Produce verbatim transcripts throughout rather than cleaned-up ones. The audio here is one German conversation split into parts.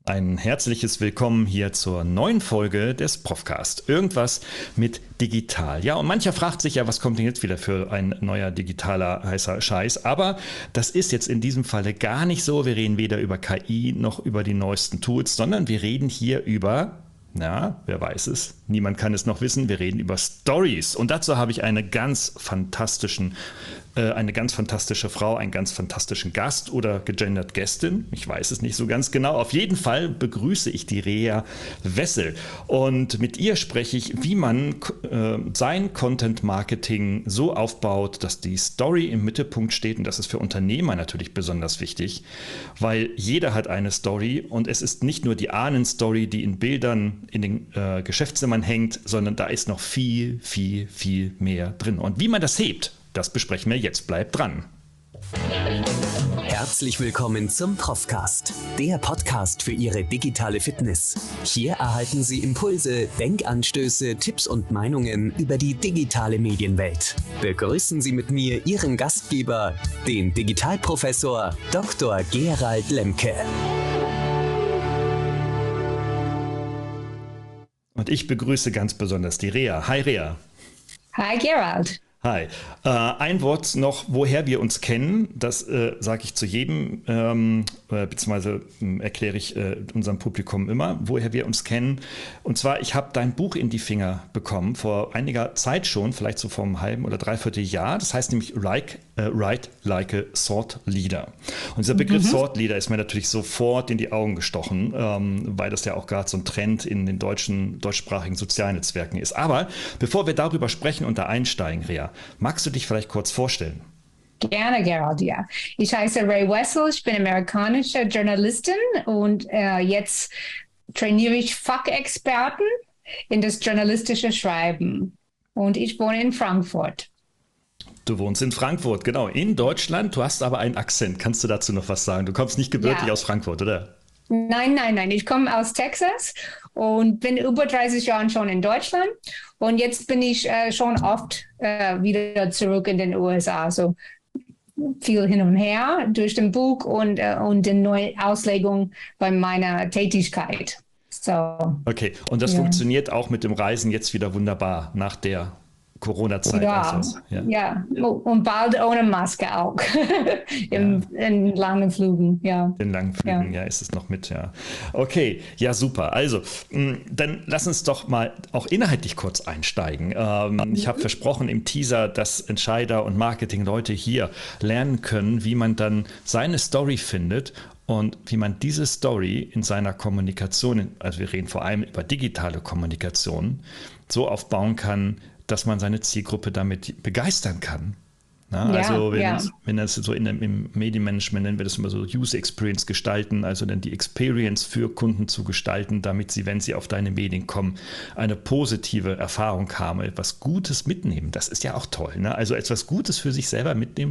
Ein herzliches Willkommen hier zur neuen Folge des Profcast. Irgendwas mit digital. Ja, und mancher fragt sich ja, was kommt denn jetzt wieder für ein neuer digitaler heißer Scheiß? Aber das ist jetzt in diesem Falle gar nicht so. Wir reden weder über K I noch über die neuesten Tools, sondern wir reden hier über... Na, wer weiß es? Niemand kann es noch wissen. Wir reden über Stories. Und dazu habe ich eine ganz fantastischen, äh, eine ganz fantastische Frau, einen ganz fantastischen Gast oder gegendert Gästin. Ich weiß es nicht so ganz genau. Auf jeden Fall begrüße ich die Rea Wessel. Und mit ihr spreche ich, wie man äh, sein Content-Marketing so aufbaut, dass die Story im Mittelpunkt steht. Und das ist für Unternehmer natürlich besonders wichtig, weil jeder hat eine Story und es ist nicht nur die Ahnen-Story, die in Bildern in den äh, Geschäftszimmern hängt, sondern da ist noch viel, viel, viel mehr drin. Und wie man das hebt, das besprechen wir jetzt. Bleibt dran. Herzlich willkommen zum Profcast, der Podcast für Ihre digitale Fitness. Hier erhalten Sie Impulse, Denkanstöße, Tipps und Meinungen über die digitale Medienwelt. Begrüßen Sie mit mir Ihren Gastgeber, den Digitalprofessor Doktor Gerald Lemke. Und ich begrüße ganz besonders die Rea. Hi Rea. Hi Gerald. Hi. Äh, ein Wort noch, woher wir uns kennen, das äh, sage ich zu jedem, ähm, äh, beziehungsweise äh, erkläre ich äh, unserem Publikum immer, woher wir uns kennen. Und zwar, ich habe dein Buch in die Finger bekommen, vor einiger Zeit schon, vielleicht so vor einem halben oder dreiviertel Jahr. Das heißt nämlich like, äh, Write Like a Thought Leader. Und dieser Begriff mhm. Thought Leader ist mir natürlich sofort in die Augen gestochen, ähm, weil das ja auch gerade so ein Trend in den deutschen, deutschsprachigen Sozialnetzwerken ist. Aber bevor wir darüber sprechen und da einsteigen, Rea, magst du dich vielleicht kurz vorstellen? Gerne, Gerald, ja. Ich heiße Rea Wessel, ich bin amerikanische Journalistin und äh, jetzt trainiere ich Fachexperten in das journalistische Schreiben. Und ich wohne in Frankfurt. Du wohnst in Frankfurt, genau, in Deutschland. Du hast aber einen Akzent. Kannst du dazu noch was sagen? Du kommst nicht gebürtig ja. aus Frankfurt, oder? Nein, nein, nein. Ich komme aus Texas und bin über dreißig Jahre schon in Deutschland. Und jetzt bin ich äh, schon oft äh, wieder zurück in den U S A. So viel hin und her durch den Buch und, äh, und die neue Auslegung bei meiner Tätigkeit. So, okay, und das ja. funktioniert auch mit dem Reisen jetzt wieder wunderbar nach der Corona-Zeit. Ja, also, ja. ja, und bald ohne Maske auch. Im, ja. In langen Flügen, ja. In langen Flügen, ja. ja, ist es noch mit, ja. Okay, ja, super. Also, mh, dann lass uns doch mal auch inhaltlich kurz einsteigen. Ähm, mhm. Ich habe versprochen im Teaser, dass Entscheider und Marketingleute hier lernen können, wie man dann seine Story findet und wie man diese Story in seiner Kommunikation, also wir reden vor allem über digitale Kommunikation, so aufbauen kann, dass man seine Zielgruppe damit begeistern kann. Na, ja, also wenn, ja. es, wenn das so in dem, im Medienmanagement nennen wir das immer so User Experience gestalten, also dann die Experience für Kunden zu gestalten, damit sie, wenn sie auf deine Medien kommen, eine positive Erfahrung haben, etwas Gutes mitnehmen. Das ist ja auch toll. Ne? Also etwas Gutes für sich selber mitnehmen,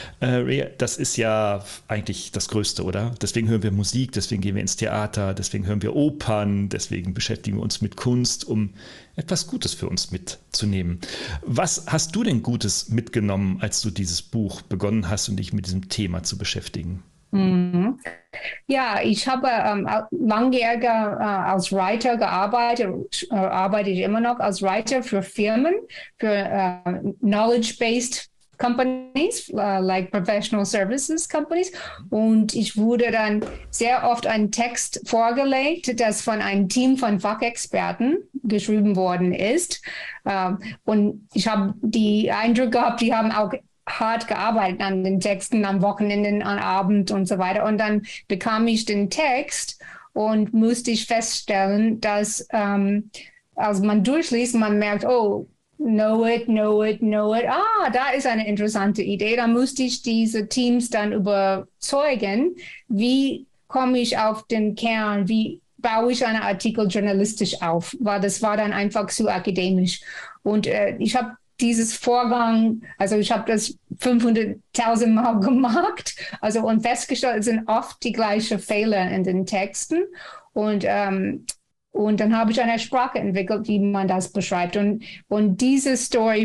äh, das ist ja eigentlich das Größte, oder? Deswegen hören wir Musik, deswegen gehen wir ins Theater, deswegen hören wir Opern, deswegen beschäftigen wir uns mit Kunst, um etwas Gutes für uns mitzunehmen. Was hast du denn Gutes mitgenommen, als du dieses Buch begonnen hast und dich mit diesem Thema zu beschäftigen? Mhm. Ja, ich habe ähm, langjähriger äh, als Writer gearbeitet, äh, arbeite ich immer noch als Writer für Firmen, für äh, Knowledge-Based Companies, uh, like Professional Services Companies. Und ich wurde dann sehr oft einen Text vorgelegt, das von einem Team von Fachexperten geschrieben worden ist. Uh, und ich habe die Eindruck gehabt, die haben auch hart gearbeitet an den Texten, am Wochenende, am Abend und so weiter. Und dann bekam ich den Text und musste ich feststellen, dass ähm, als man durchliest, man merkt, oh, know it, know it, know it. Ah, da ist eine interessante Idee. Da musste ich diese Teams dann überzeugen, wie komme ich auf den Kern, wie baue ich einen Artikel journalistisch auf, weil das war dann einfach zu akademisch. Und äh, ich habe dieses Vorgang, also ich habe das fünfhunderttausend Mal gemacht, also und festgestellt, es sind oft die gleichen Fehler in den Texten. Und ähm, Und dann habe ich eine Sprache entwickelt, wie man das beschreibt. Und, und dieses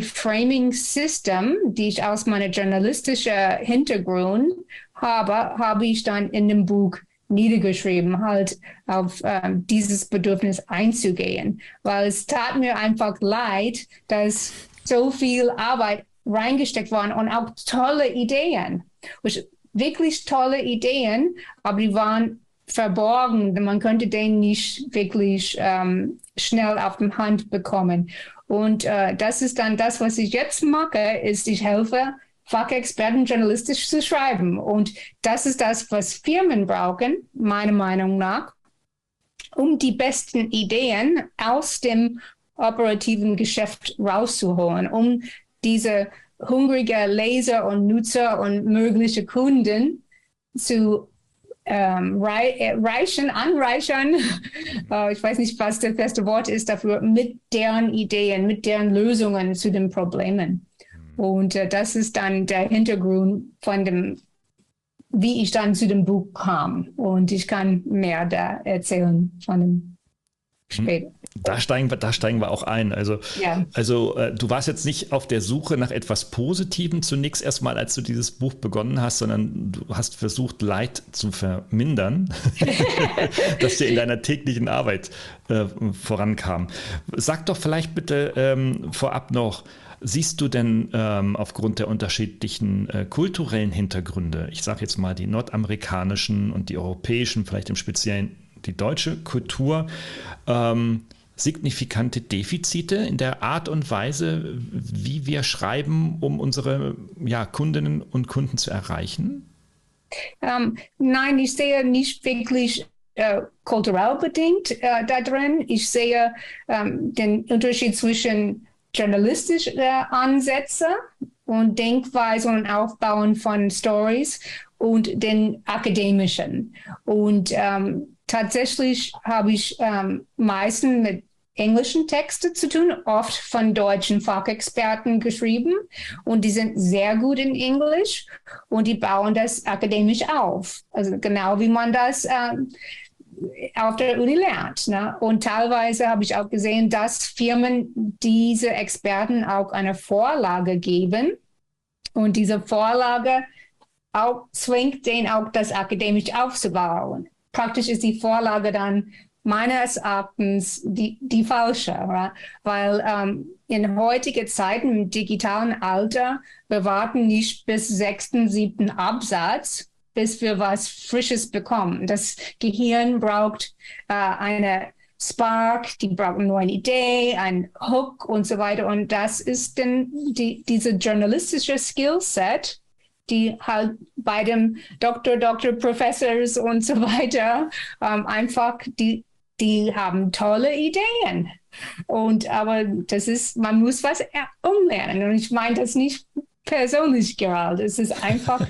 Story-Framing-System, die ich aus meinem journalistischen Hintergrund habe, habe ich dann in dem Buch niedergeschrieben, halt auf ähm, dieses Bedürfnis einzugehen, weil es tat mir einfach leid, dass so viel Arbeit reingesteckt worden und auch tolle Ideen, wirklich tolle Ideen, aber die waren verborgen. Man könnte den nicht wirklich ähm, schnell auf die Hand bekommen. Und äh, das ist dann das, was ich jetzt mache, ist, ich helfe Fachexperten journalistisch zu schreiben. Und das ist das, was Firmen brauchen, meiner Meinung nach, um die besten Ideen aus dem operativen Geschäft rauszuholen, um diese hungrige Leser und Nutzer und mögliche Kunden zu ähm, reichen, anreichern, äh, ich weiß nicht, was das beste Wort ist dafür, mit deren Ideen, mit deren Lösungen zu den Problemen. Und äh, das ist dann der Hintergrund von dem, wie ich dann zu dem Buch kam. Und ich kann mehr da erzählen von dem später. Da steigen wir, da steigen wir auch ein. Also, ja. also äh, du warst jetzt nicht auf der Suche nach etwas Positivem zunächst erstmal, als du dieses Buch begonnen hast, sondern du hast versucht, Leid zu vermindern, dass dir in deiner täglichen Arbeit äh, vorankam. Sag doch vielleicht bitte ähm, vorab noch, siehst du denn ähm, aufgrund der unterschiedlichen äh, kulturellen Hintergründe, ich sage jetzt mal die nordamerikanischen und die europäischen, vielleicht im Speziellen die deutsche Kultur, ähm, signifikante Defizite in der Art und Weise, wie wir schreiben, um unsere ja, Kundinnen und Kunden zu erreichen? Um, nein, ich sehe nicht wirklich äh, kulturell bedingt äh, da drin. Ich sehe ähm, den Unterschied zwischen journalistischen äh, Ansätzen und Denkweise und Aufbauen von Stories und den akademischen. Und ähm, tatsächlich habe ich ähm, meistens mit englischen Texten zu tun, oft von deutschen Fachexperten geschrieben. Und die sind sehr gut in Englisch und die bauen das akademisch auf. Also genau wie man das ähm, auf der Uni lernt. Ne? Und teilweise habe ich auch gesehen, dass Firmen diese Experten auch eine Vorlage geben. Und diese Vorlage auch zwingt den auch, das akademisch aufzubauen. Praktisch ist die Vorlage dann meines Erachtens die, die falsche, right? Weil ähm, in heutigen Zeiten im digitalen Alter, wir warten nicht bis sechsten, siebten Absatz, bis wir was Frisches bekommen. Das Gehirn braucht äh, eine Spark, die braucht eine neue Idee, ein Hook und so weiter. Und das ist dann die, diese journalistische Skillset, die halt bei dem Doktor, Doktor, Professors und so weiter ähm, einfach, die, die haben tolle Ideen. Und aber das ist, man muss was umlernen. Und ich meine das nicht persönlich gerade. Es ist einfach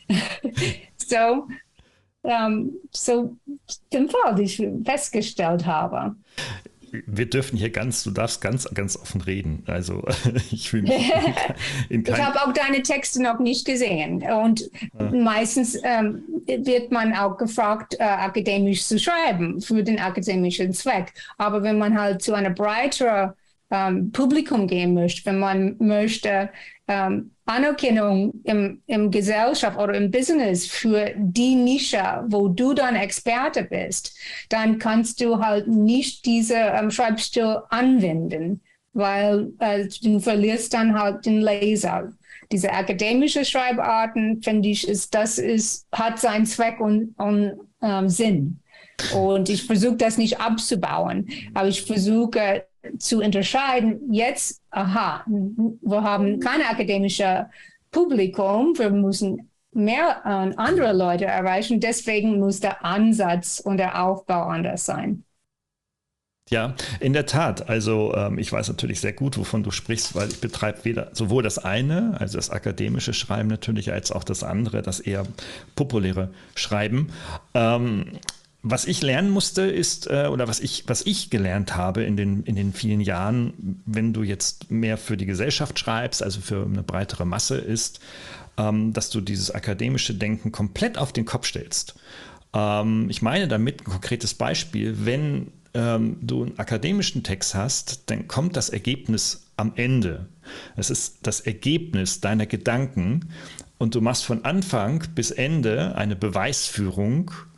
so, ähm, so den Fall, den ich festgestellt habe. Wir dürfen hier ganz, du darfst ganz, ganz offen reden. Also ich fühle mich in kein... Ich habe auch deine Texte noch nicht gesehen. Und ah. meistens ähm, wird man auch gefragt, äh, akademisch zu schreiben für den akademischen Zweck. Aber wenn man halt zu einem breiteren ähm, Publikum gehen möchte, wenn man möchte ähm, Anerkennung im, im Gesellschaft oder im Business für die Nische, wo du dann Experte bist, dann kannst du halt nicht diese ähm, Schreibstil anwenden, weil äh, du verlierst dann halt den Leser. Diese akademische Schreibarten, finde ich, ist, das ist, hat seinen Zweck und, und ähm, Sinn. Und ich versuche das nicht abzubauen, aber ich versuche zu unterscheiden, jetzt, aha, wir haben kein akademisches Publikum, wir müssen mehr äh, andere Leute erreichen, deswegen muss der Ansatz und der Aufbau anders sein. Ja, in der Tat. Also ähm, ich weiß natürlich sehr gut, wovon du sprichst, weil ich betreibe weder sowohl das eine, also das akademische Schreiben natürlich, als auch das andere, das eher populäre Schreiben. Ähm, Was ich lernen musste, ist, äh, oder was ich, was ich gelernt habe in den, in den vielen Jahren, wenn du jetzt mehr für die Gesellschaft schreibst, also für eine breitere Masse, ist, ähm, dass du dieses akademische Denken komplett auf den Kopf stellst. Ähm, ich meine damit ein konkretes Beispiel, wenn ähm, du einen akademischen Text hast, dann kommt das Ergebnis am Ende. Es ist das Ergebnis deiner Gedanken und du machst von Anfang bis Ende eine Beweisführung,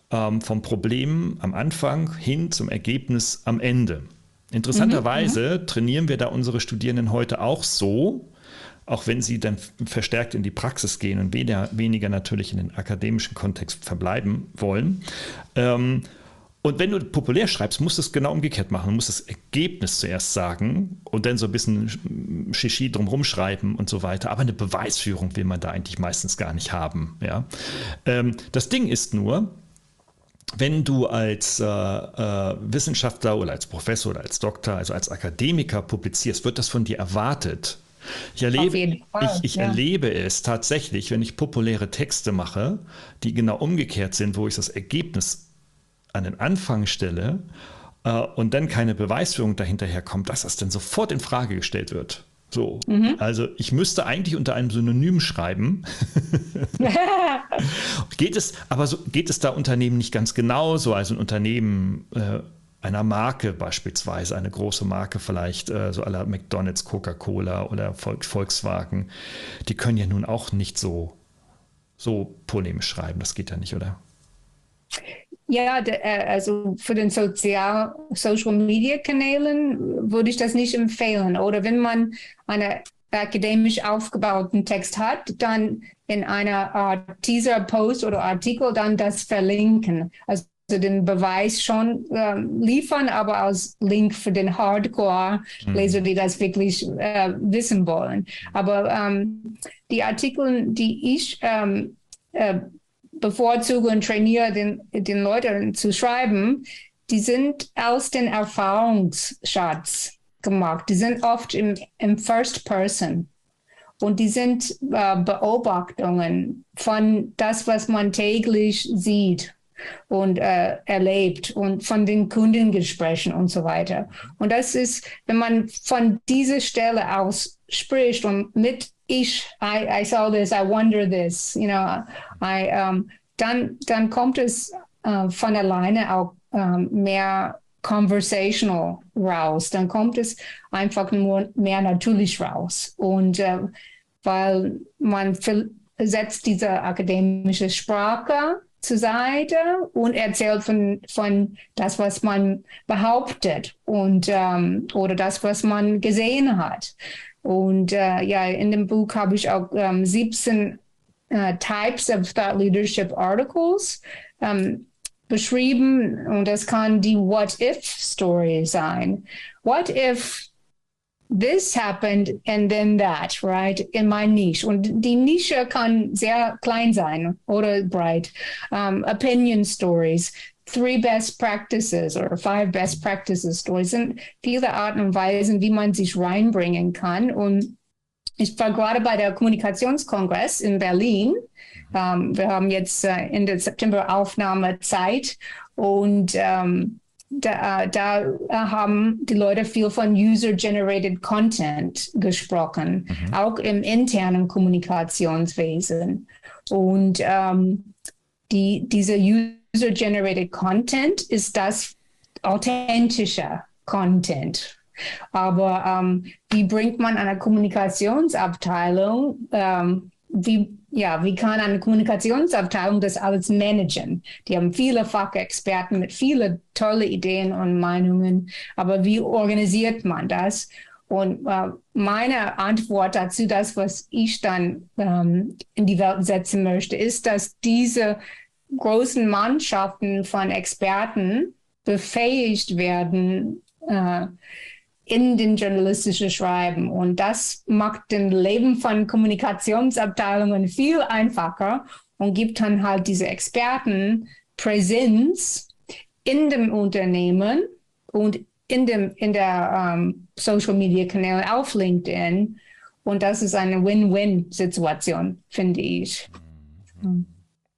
ähm, vom Problem am Anfang hin zum Ergebnis am Ende. Interessanterweise mhm, trainieren wir da unsere Studierenden heute auch so, auch wenn sie dann verstärkt in die Praxis gehen und weniger, weniger natürlich in den akademischen Kontext verbleiben wollen. Ähm, und wenn du populär schreibst, musst du es genau umgekehrt machen. Du musst das Ergebnis zuerst sagen und dann so ein bisschen Shishi drumherum schreiben und so weiter. Aber eine Beweisführung will man da eigentlich meistens gar nicht haben. Ja? Ähm, das Ding ist nur, wenn du als äh, äh, Wissenschaftler oder als Professor oder als Doktor, also als Akademiker publizierst, wird das von dir erwartet. Ich erlebe, ich, ich ja. erlebe es tatsächlich, wenn ich populäre Texte mache, die genau umgekehrt sind, wo ich das Ergebnis an den Anfang stelle äh, und dann keine Beweisführung dahinterher kommt, dass das dann sofort in Frage gestellt wird. So, mhm. Also ich müsste eigentlich unter einem Synonym schreiben. Geht es, aber so, geht es da Unternehmen nicht ganz genauso? Also ein Unternehmen äh, einer Marke beispielsweise, eine große Marke vielleicht, äh, so à la McDonald's, Coca-Cola oder Vol- Volkswagen, die können ja nun auch nicht so, so polemisch schreiben. Das geht ja nicht, oder? Ja, also für den Sozial Social-Media-Kanälen würde ich das nicht empfehlen. Oder wenn man einen akademisch aufgebauten Text hat, dann in einer Art Teaser-Post oder Artikel dann das verlinken. Also den Beweis schon äh, liefern, aber als Link für den Hardcore-Leser, die das wirklich äh, wissen wollen. Aber ähm, die Artikel, die ich ähm, äh, bevorzuge und trainiere, den, den Leuten zu schreiben, die sind aus dem Erfahrungsschatz gemacht. Die sind oft im, im First Person. Und die sind äh, Beobachtungen von das, was man täglich sieht und äh, erlebt und von den Kundengesprächen und so weiter. Und das ist, wenn man von dieser Stelle aus spricht und mit ich, I, I saw this, I wonder this, you know, I, um, dann, dann kommt es uh, von alleine auch um, mehr conversational raus. Dann kommt es einfach nur mehr natürlich raus. Und uh, weil man setzt diese akademische Sprache zur Seite und erzählt von, von das, was man behauptet und um, oder das, was man gesehen hat. Und uh, ja, in dem Buch habe ich auch um, siebzehn uh, Types of Thought Leadership Articles um, beschrieben. Und das kann die What-If-Story sein. What if this happened and then that, right, in my niche. Und die Nische kann sehr klein sein oder breit. Um, opinion Stories. Three best practices or five best practices Stories sind viele Arten und Weisen, wie man sich reinbringen kann. Und ich war gerade bei der Kommunikationskongress in Berlin. Um, wir haben jetzt uh, Ende September Aufnahmezeit und um, da, da haben die Leute viel von User-Generated Content gesprochen, mhm. auch im internen Kommunikationswesen. Und um, die, diese User User-Generated Content ist das authentische Content. Aber ähm, wie bringt man eine Kommunikationsabteilung, ähm, wie, ja, wie kann eine Kommunikationsabteilung das alles managen? Die haben viele Fachexperten mit vielen tolle Ideen und Meinungen, aber wie organisiert man das? Und äh, meine Antwort dazu, das, was ich dann ähm, in die Welt setzen möchte, ist, dass diese großen Mannschaften von Experten befähigt werden äh, in den journalistischen Schreiben. Und das macht das Leben von Kommunikationsabteilungen viel einfacher und gibt dann halt diese Experten Präsenz in dem Unternehmen und in, dem, in der um, Social-Media-Kanäle auf LinkedIn. Und das ist eine Win-Win-Situation, finde ich. Mhm.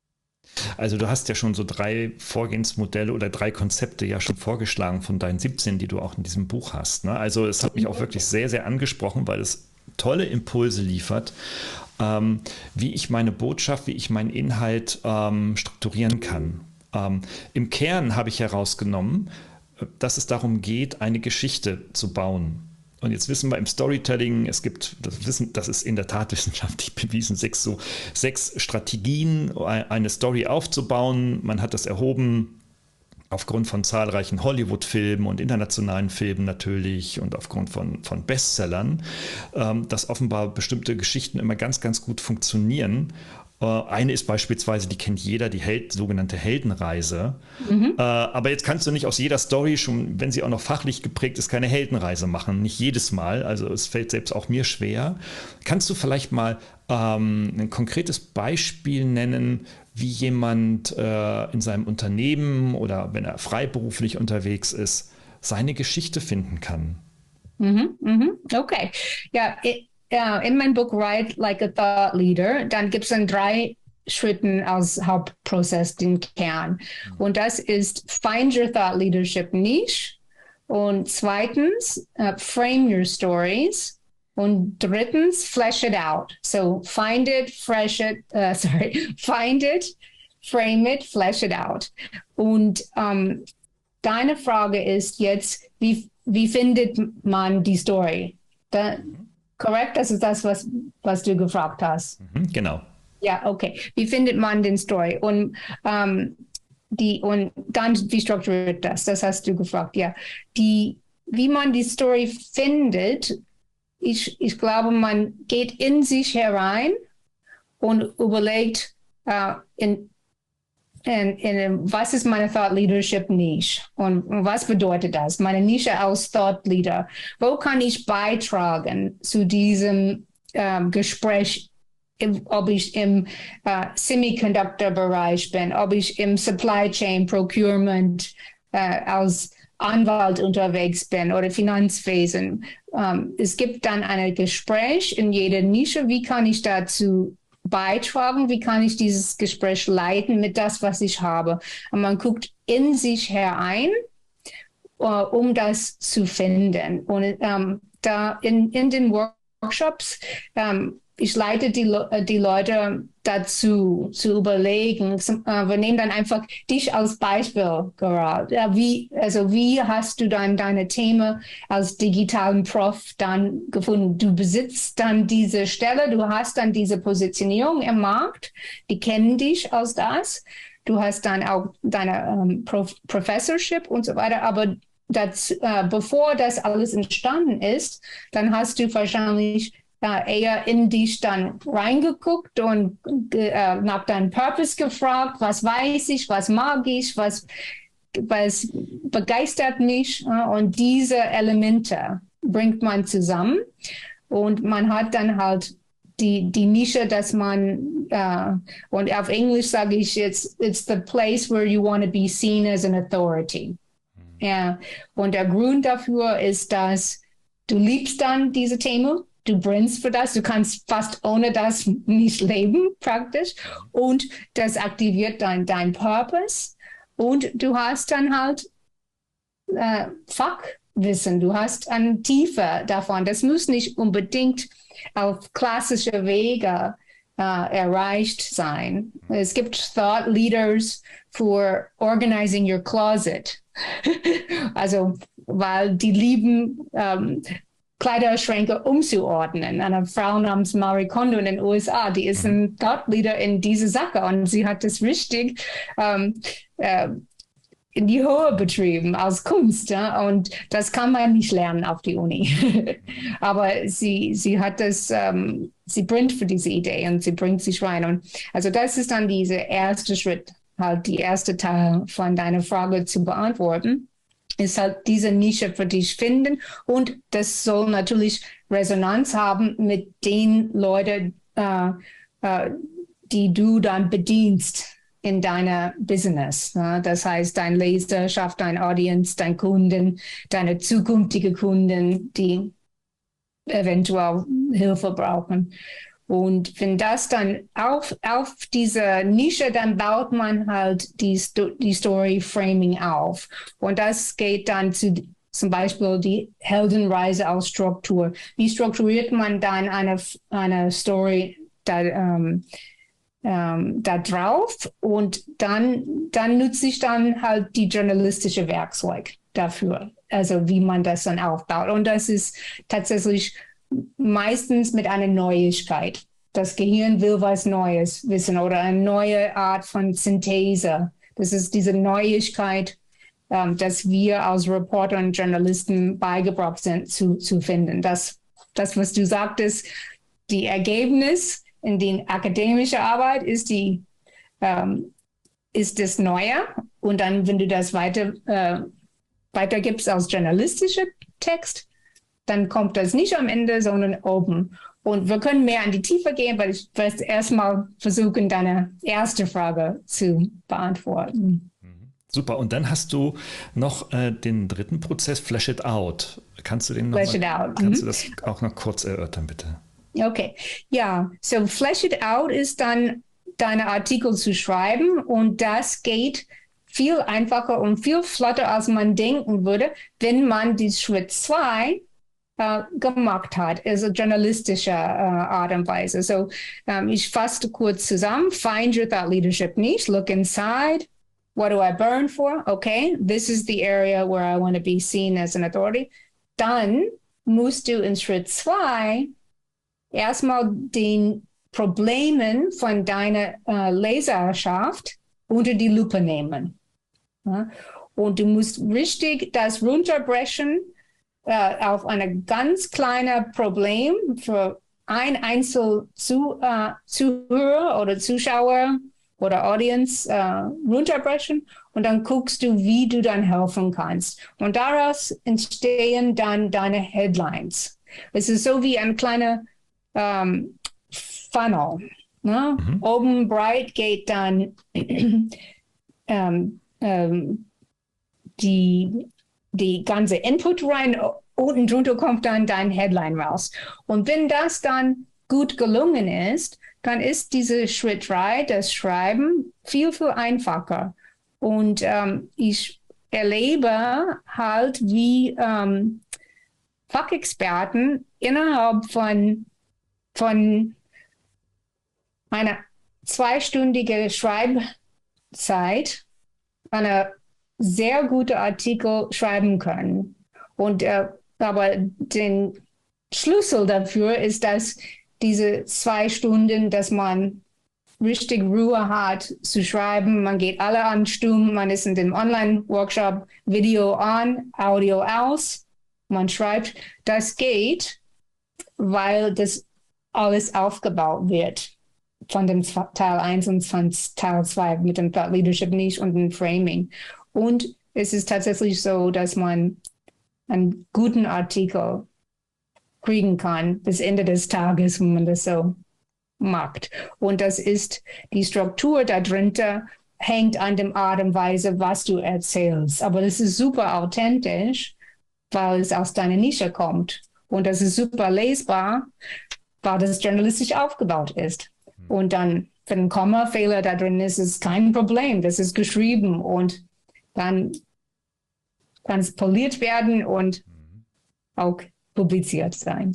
Also du hast ja schon so drei Vorgehensmodelle oder drei Konzepte ja schon vorgeschlagen von deinen siebzehn, die du auch in diesem Buch hast. Ne? Also es hat mich auch wirklich sehr, sehr angesprochen, weil es tolle Impulse liefert, ähm, wie ich meine Botschaft, wie ich meinen Inhalt ähm, strukturieren kann. Ähm, im Kern habe ich herausgenommen, dass es darum geht, eine Geschichte zu bauen. Und jetzt wissen wir im Storytelling, es gibt, das Wissen, das ist in der Tat wissenschaftlich bewiesen, sechs, so, sechs Strategien, eine Story aufzubauen. Man hat das erhoben aufgrund von zahlreichen Hollywood-Filmen und internationalen Filmen natürlich und aufgrund von, von Bestsellern, ähm, dass offenbar bestimmte Geschichten immer ganz, ganz gut funktionieren. Äh, eine ist beispielsweise, die kennt jeder, die Held, sogenannte Heldenreise. Mhm. Äh, aber jetzt kannst du nicht aus jeder Story, schon wenn sie auch noch fachlich geprägt ist, keine Heldenreise machen. Nicht jedes Mal. Also es fällt selbst auch mir schwer. Kannst du vielleicht mal ähm, ein konkretes Beispiel nennen, wie jemand äh, in seinem Unternehmen oder wenn er freiberuflich unterwegs ist, seine Geschichte finden kann? Mhm, mhm. Okay. Ja, it, uh, in meinem Buch Write Like a Thought Leader, dann gibt es dann drei Schritten als Hauptprozess, den Kern. Und das ist Find Your Thought Leadership Niche. Und zweitens, uh, Frame Your Stories. Und drittens, flesh it out. So find it, fresh it, uh, sorry, find it, frame it, flesh it out. Und um, deine Frage ist jetzt, wie, wie findet man die Story? Da, korrekt? Das ist das, was, was du gefragt hast. Mhm, genau. Ja, okay. Wie findet man den Story? Und, um, die, und dann, wie strukturiert das? Das hast du gefragt, ja. Die, wie man die Story findet, Ich, ich glaube, man geht in sich herein und überlegt, uh, in, in, in, was ist meine Thought Leadership Niche und was bedeutet das? Meine Nische als Thought Leader. Wo kann ich beitragen zu diesem uh, Gespräch, ob ich im uh, Semiconductor-Bereich bin, ob ich im Supply Chain Procurement uh, als Anwalt unterwegs bin oder Finanzwesen. Um, es gibt dann ein Gespräch in jeder Nische. Wie kann ich dazu beitragen? Wie kann ich dieses Gespräch leiten mit das, was ich habe? Und man guckt in sich herein, uh, um das zu finden. Und um, da in, in den Workshops, um, ich leite die, die Leute dazu, zu überlegen. Wir nehmen dann einfach dich als Beispiel gerade. Wie, also wie hast du dann deine Themen als digitalen Prof dann gefunden? Du besitzt dann diese Stelle, du hast dann diese Positionierung im Markt, die kennen dich als das. Du hast dann auch deine um, Prof- Professorship und so weiter, aber das, uh, bevor das alles entstanden ist, dann hast du wahrscheinlich Uh, eher in dich dann reingeguckt und uh, nach deinem Purpose gefragt, was weiß ich, was mag ich, was, was begeistert mich. Uh, und diese Elemente bringt man zusammen und man hat dann halt die, die Nische, dass man, uh, und auf Englisch sage ich jetzt, it's the place where you want to be seen as an authority. Mhm. Ja. Und der Grund dafür ist, dass du liebst dann diese Themen. Du brennst für das, du kannst fast ohne das nicht leben, praktisch. Und das aktiviert dann dein Purpose. Und du hast dann halt äh, Fachwissen, du hast eine Tiefe davon. Das muss nicht unbedingt auf klassische Wege äh, erreicht sein. Es gibt Thought Leaders for organizing your closet. Also, weil die lieben ähm, Kleiderschränke umzuordnen. Eine Frau namens Marie Kondo in den U S A, die ist ein Thought Leader in diese Sache und sie hat das richtig ähm, äh, in die Höhe betrieben als Kunst. Ja? Und das kann man nicht lernen auf die Uni. Aber sie, sie hat das, ähm, sie brennt für diese Idee und sie bringt sich rein. Und also das ist dann dieser erste Schritt, halt die erste Teil von deiner Frage zu beantworten. Ist halt diese Nische für dich finden und das soll natürlich Resonanz haben mit den Leuten, äh, äh, die du dann bedienst in deiner Business. Ne? Das heißt, dein Leserschaft, dein Audience, dein Kunden, deine zukünftige Kunden, die eventuell Hilfe brauchen. Und wenn das dann auf, auf diese Nische, dann baut man halt die, die Story-Framing auf. Und das geht dann zu zum Beispiel die Heldenreise als Struktur. Wie strukturiert man dann eine, eine Story da, ähm, ähm, da drauf? Und dann, dann nutze ich dann halt die journalistische Werkzeug dafür. also wie man das dann aufbaut. Und das ist tatsächlich meistens mit einer Neuigkeit. Das Gehirn will was Neues wissen oder eine neue Art von Synthese. Das ist diese Neuigkeit, ähm, dass wir als Reporter und Journalisten beigebracht sind zu, zu finden. Das, das, was du sagtest, die Ergebnis in die akademische Arbeit ist die ähm, ist das Neue. Und dann, wenn du das weiter äh, weitergibst als journalistischer Text, dann kommt das nicht am Ende, sondern oben. Und wir können mehr in die Tiefe gehen, weil ich werde erstmal versuchen, deine erste Frage zu beantworten. Super. Und dann hast du noch äh, den dritten Prozess, Flesh It Out. Kannst du den noch Flesh mal, it out. Kannst Mhm. du das auch noch kurz erörtern, bitte? Okay, ja, so Flesh It Out ist dann deine Artikel zu schreiben und das geht viel einfacher und viel flotter, als man denken würde, wenn man die Schritt zwei äh, gemacht hat, also journalistischer äh, Art und Weise. So, ähm, ich fasse kurz zusammen. Find your thought leadership niche, look inside. What do I burn for? Okay, this is the area where I want to be seen as an authority. Dann musst du in Schritt zwei erstmal den Problemen von deiner äh, Leserschaft unter die Lupe nehmen. Ja? Und du musst richtig das runterbrechen äh, auf ein ganz kleines Problem für ein einzelner Zu, äh, Zuhörer oder Zuschauer oder Audience äh, runterbrechen und dann guckst du, wie du dann helfen kannst. Und daraus entstehen dann deine Headlines. Es ist so wie ein kleiner ähm, Funnel. Ne? Mhm. Oben breit geht dann ähm, ähm, die, die ganze Input rein, unten drunter kommt dann dein Headline raus. Und wenn das dann gut gelungen ist, dann ist diese Schritt drei, das Schreiben, viel, viel einfacher. Und ähm, ich erlebe halt, wie ähm, Fachexperten innerhalb von, von einer zweistündigen Schreibzeit eine sehr gute Artikel schreiben können. Und äh, aber den Schlüssel dafür ist, dass diese zwei Stunden, dass man richtig Ruhe hat zu schreiben. Man geht alle an Stumm, man ist in dem Online-Workshop, Video an, Audio aus, man schreibt. Das geht, weil das alles aufgebaut wird von dem Teil eins und von Teil zwei mit dem Thought Leadership Niche und dem Framing. Und es ist tatsächlich so, dass man einen guten Artikel kriegen kann bis Ende des Tages, wenn man das so macht. Und das ist die Struktur da drunter, hängt an der Art und Weise, was du erzählst. Aber das ist super authentisch, weil es aus deiner Nische kommt. Und das ist super lesbar, weil das journalistisch aufgebaut ist. Und dann, wenn ein Kommafehler da drin ist, ist kein Problem. Das ist geschrieben und dann kann es poliert werden und auch publiziert sein.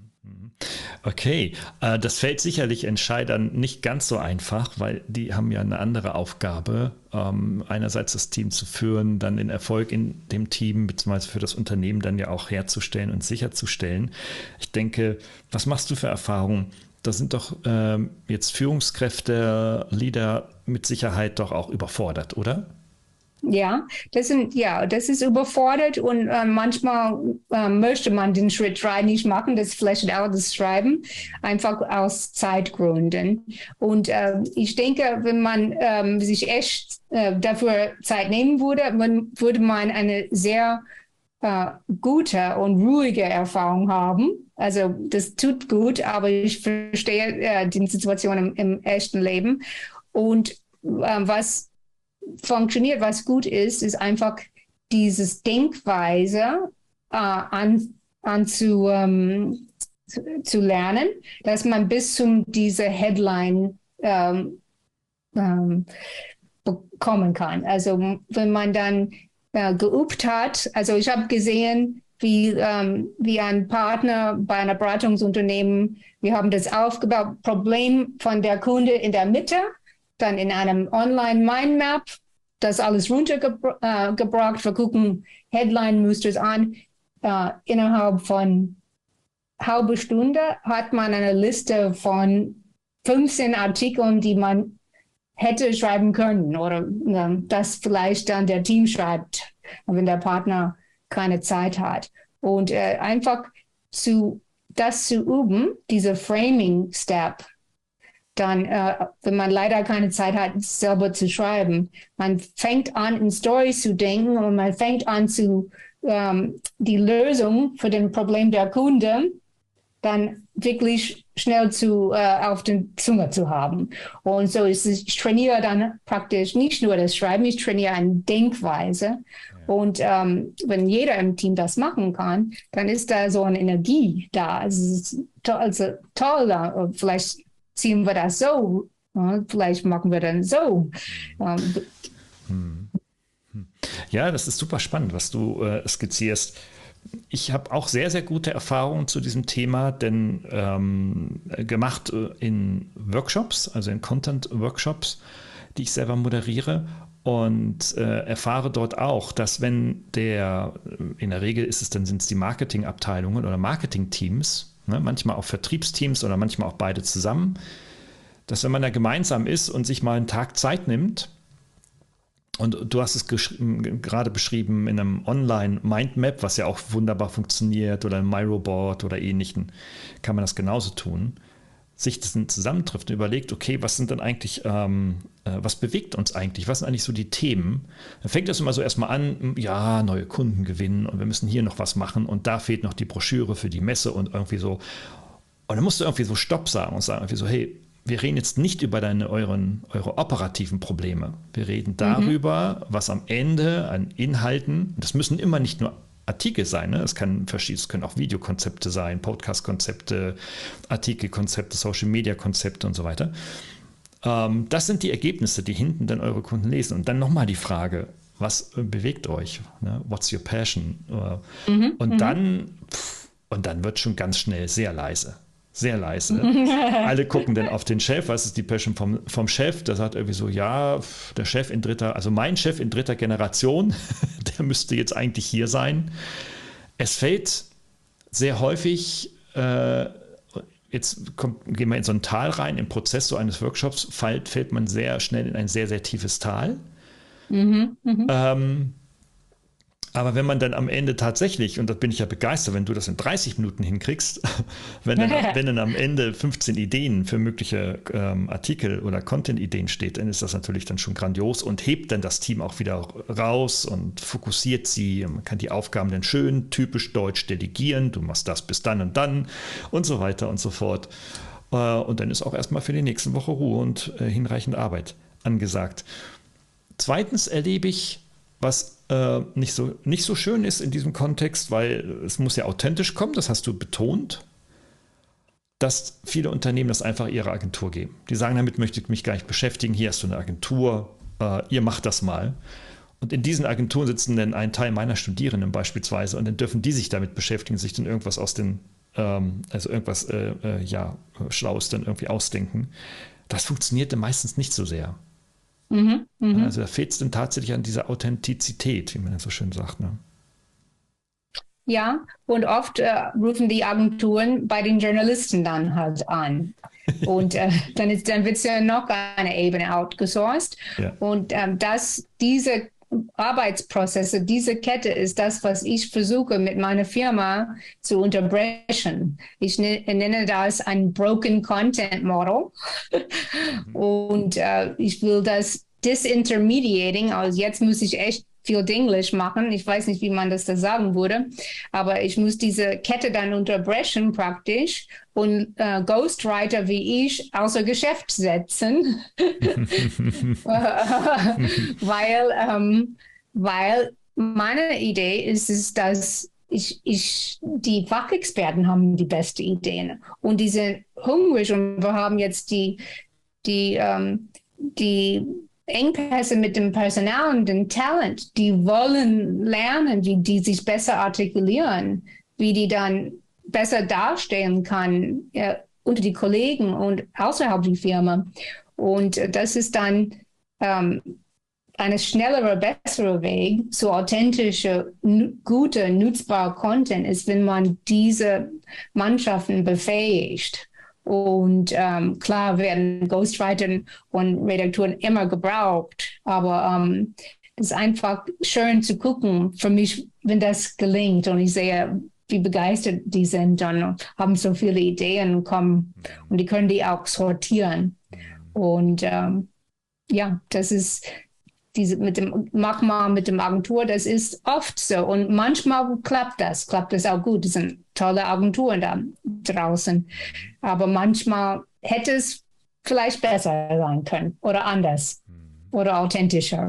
Okay, äh, das fällt sicherlich Entscheidern nicht ganz so einfach, weil die haben ja eine andere Aufgabe, ähm, einerseits das Team zu führen, dann den Erfolg in dem Team bzw. für das Unternehmen dann ja auch herzustellen und sicherzustellen. Ich denke, was machst du für Erfahrungen? Da sind doch ähm, jetzt Führungskräfte, Leader mit Sicherheit doch auch überfordert, oder? Ja, das sind, ja, das ist überfordert und äh, manchmal äh, möchte man den Schritt drei nicht machen, das Flesh It Out, das Schreiben, einfach aus Zeitgründen. Und äh, ich denke, wenn man äh, sich echt äh, dafür Zeit nehmen würde, man, würde man eine sehr äh, gute und ruhige Erfahrung haben. Also das tut gut, aber ich verstehe äh, die Situation im, im echten Leben. Und äh, was funktioniert, was gut ist, ist einfach dieses Denkweise äh, an, an zu, ähm, zu, zu lernen, dass man bis zum diese Headline ähm, ähm, bekommen kann. Also wenn man dann äh, geübt hat, also ich habe gesehen, wie, ähm, wie ein Partner bei einer Beratungsunternehmen, wir haben das aufgebaut, Problem von der Kunde in der Mitte, dann in einem Online-Mindmap das alles runtergebracht. Wir gucken Headline-Musters an. Uh, innerhalb von halbe Stunde hat man eine Liste von fünfzehn Artikeln, die man hätte schreiben können oder uh, das vielleicht dann der Team schreibt, wenn der Partner keine Zeit hat. Und uh, einfach zu, das zu üben, diese Framing-Step, dann, uh, wenn man leider keine Zeit hat, selber zu schreiben, man fängt an, in Storys zu denken und man fängt an zu Um, die Lösung für das Problem der Kunde dann wirklich schnell zu, uh, auf den Zunge zu haben. Und so ist es, ich trainiere dann praktisch nicht nur das Schreiben, ich trainiere eine Denkweise. Ja. Und um, wenn jeder im Team das machen kann, dann ist da so eine Energie da. Also, es ist to- also toll, da. Vielleicht ziehen wir das so, uh, vielleicht machen wir dann so. Um, hm. Ja, das ist super spannend, was du äh, skizzierst. Ich habe auch sehr, sehr gute Erfahrungen zu diesem Thema, denn ähm, gemacht in Workshops, also in Content-Workshops, die ich selber moderiere und äh, erfahre dort auch, dass wenn der, in der Regel ist es dann, sind es die Marketingabteilungen oder Marketingteams, ne, manchmal auch Vertriebsteams oder manchmal auch beide zusammen, dass wenn man da gemeinsam ist und sich mal einen Tag Zeit nimmt, und du hast es gerade beschrieben in einem Online-Mindmap, was ja auch wunderbar funktioniert, oder ein Miro-Board oder ähnlichen, kann man das genauso tun. Sich das zusammentrifft und überlegt, okay, was sind denn eigentlich, ähm, äh, was bewegt uns eigentlich? Was sind eigentlich so die Themen? Dann fängt das immer so erstmal an, ja, neue Kunden gewinnen und wir müssen hier noch was machen und da fehlt noch die Broschüre für die Messe und irgendwie so. Und dann musst du irgendwie so Stopp sagen und sagen irgendwie so, hey, wir reden jetzt nicht über deine, euren, eure operativen Probleme. Wir reden darüber, mhm. was am Ende an Inhalten, das müssen immer nicht nur Artikel sein, ne? Es kann verschieden, es können auch Videokonzepte sein, Podcast-Konzepte, Artikelkonzepte, Social-Media-Konzepte und so weiter. Ähm, das sind die Ergebnisse, die hinten dann eure Kunden lesen. Und dann nochmal die Frage, was bewegt euch? Ne? What's your passion? Mhm. Und mhm. dann, pff, und dann wird schon ganz schnell sehr leise. Sehr leise. Alle gucken dann auf den Chef, was ist die Passion vom, vom Chef? Der sagt irgendwie so, ja, der Chef in dritter, also mein Chef in dritter Generation, der müsste jetzt eigentlich hier sein. Es fällt sehr häufig, äh, jetzt kommt, gehen wir in so ein Tal rein, im Prozess so eines Workshops fällt, fällt man sehr schnell in ein sehr, sehr tiefes Tal. Mhm, mh. ähm, Aber wenn man dann am Ende tatsächlich, und da bin ich ja begeistert, wenn du das in dreißig Minuten hinkriegst, wenn dann, wenn dann am Ende fünfzehn Ideen für mögliche ähm, Artikel oder Content-Ideen steht, dann ist das natürlich dann schon grandios und hebt dann das Team auch wieder raus und fokussiert sie. Man kann die Aufgaben dann schön typisch deutsch delegieren. Du machst das bis dann und dann und so weiter und so fort. Äh, und dann ist auch erstmal für die nächste Woche Ruhe und äh, hinreichend Arbeit angesagt. Zweitens erlebe ich, was äh, nicht so, nicht so schön ist in diesem Kontext, weil es muss ja authentisch kommen, das hast du betont, dass viele Unternehmen das einfach ihrer Agentur geben. Die sagen, damit möchte ich mich gar nicht beschäftigen, hier hast du eine Agentur, äh, ihr macht das mal. Und in diesen Agenturen sitzen dann ein Teil meiner Studierenden beispielsweise und dann dürfen die sich damit beschäftigen, sich dann irgendwas aus den, ähm, also irgendwas äh, äh, ja, Schlaues dann irgendwie ausdenken. Das funktioniert dann meistens nicht so sehr. Mhm, mh. Also da fehlt es dann tatsächlich an dieser Authentizität, wie man das so schön sagt. Ne? Ja, und oft äh, rufen die Agenturen bei den Journalisten dann halt an. Und äh, dann, ist, dann wird es ja noch eine Ebene outgesourced. Ja. Und ähm, das, diese Arbeitsprozesse, diese Kette ist das, was ich versuche mit meiner Firma zu unterbrechen. Ich ne, nenne das ein Broken Content Model. Und äh, ich will das disintermediating, also jetzt muss ich echt viel Englisch machen. Ich weiß nicht, wie man das da sagen würde, aber ich muss diese Kette dann unterbrechen praktisch und äh, Ghostwriter wie ich außer Geschäft setzen, weil, ähm, weil meine Idee ist es, dass ich, ich, die Fachexperten haben die besten Ideen und die sind hungrig und wir haben jetzt die, die, ähm, die Engpässe mit dem Personal und dem Talent, die wollen lernen, wie die sich besser artikulieren, wie die dann besser darstellen kann äh, unter die Kollegen und außerhalb der Firma. Und äh, das ist dann ähm, eine schnellere, bessere Weg zu authentischer, guter, nutzbarer Content ist, wenn man diese Mannschaften befähigt. Und ähm, klar werden Ghostwriter und Redaktoren immer gebraucht, aber ähm, es ist einfach schön zu gucken, für mich, wenn das gelingt und ich sehe, wie begeistert die sind und haben so viele Ideen kommen und die können die auch sortieren. Und ähm, ja, das ist diese mit dem Magma, mit dem Agentur, das ist oft so. Und manchmal klappt das, klappt das auch gut. Es sind tolle Agenturen da draußen. Aber manchmal hätte es vielleicht besser sein können oder anders oder authentischer.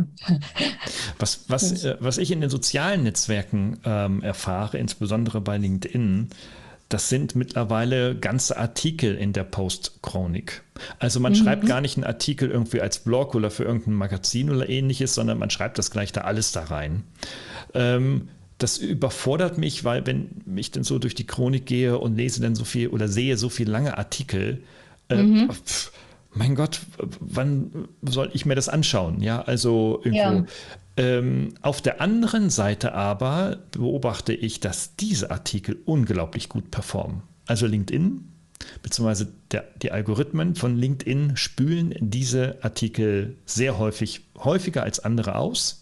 Was, was, äh, was ich in den sozialen Netzwerken ähm, erfahre, insbesondere bei LinkedIn, das sind mittlerweile ganze Artikel in der Post-Chronik. Also man mhm. schreibt gar nicht einen Artikel irgendwie als Blog oder für irgendein Magazin oder ähnliches, sondern man schreibt das gleich da alles da rein. Ähm, das überfordert mich, weil wenn ich dann so durch die Chronik gehe und lese dann so viel oder sehe so viele lange Artikel, äh, mhm. pf, mein Gott, wann soll ich mir das anschauen? Ja, also irgendwo. Ja. Ähm, auf der anderen Seite aber beobachte ich, dass diese Artikel unglaublich gut performen. Also LinkedIn, beziehungsweise der, die Algorithmen von LinkedIn spülen diese Artikel sehr häufig, häufiger als andere aus.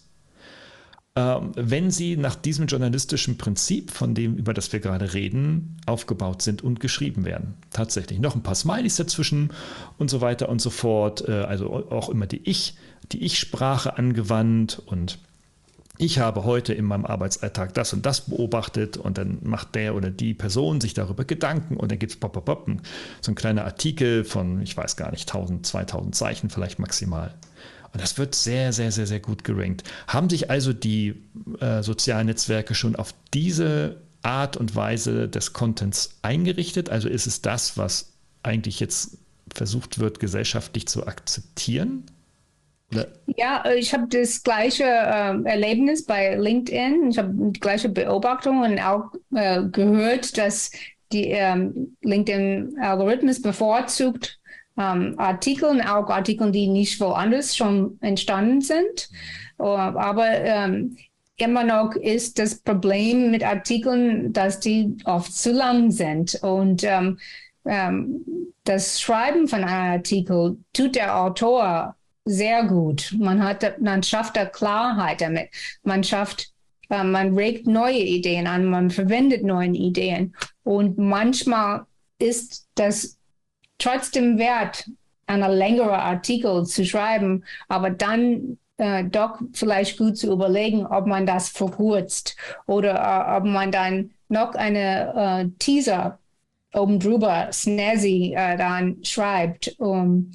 Ähm, wenn sie nach diesem journalistischen Prinzip, von dem, über das wir gerade reden, aufgebaut sind und geschrieben werden. Tatsächlich. Noch ein paar Smileys dazwischen und so weiter und so fort. Äh, also auch immer die Ich, die Ich-Sprache angewandt und ich habe heute in meinem Arbeitsalltag das und das beobachtet und dann macht der oder die Person sich darüber Gedanken und dann gibt es pop, pop, pop, so ein kleiner Artikel von, ich weiß gar nicht, tausend, zweitausend Zeichen vielleicht maximal. Und das wird sehr, sehr, sehr, sehr gut gerankt. Haben sich also die äh, sozialen Netzwerke schon auf diese Art und Weise des Contents eingerichtet? Also ist es das, was eigentlich jetzt versucht wird, gesellschaftlich zu akzeptieren? Oder? Ja, ich habe das gleiche äh, Erlebnis bei LinkedIn. Ich habe die gleiche Beobachtung und auch äh, gehört, dass die ähm, LinkedIn-Algorithmus bevorzugt ähm, Artikel, auch Artikel, die nicht woanders schon entstanden sind. Uh, aber ähm, immer noch ist das Problem mit Artikeln, dass die oft zu lang sind. Und ähm, ähm, das Schreiben von einem Artikel tut der Autor sehr gut. Man hat, man schafft da Klarheit damit. Man schafft, äh, man regt neue Ideen an, man verwendet neue Ideen. Und manchmal ist das trotzdem wert, einen längeren Artikel zu schreiben, aber dann äh, doch vielleicht gut zu überlegen, ob man das verkürzt oder äh, ob man dann noch eine äh, Teaser oben drüber, snazzy, äh, dann schreibt. Um,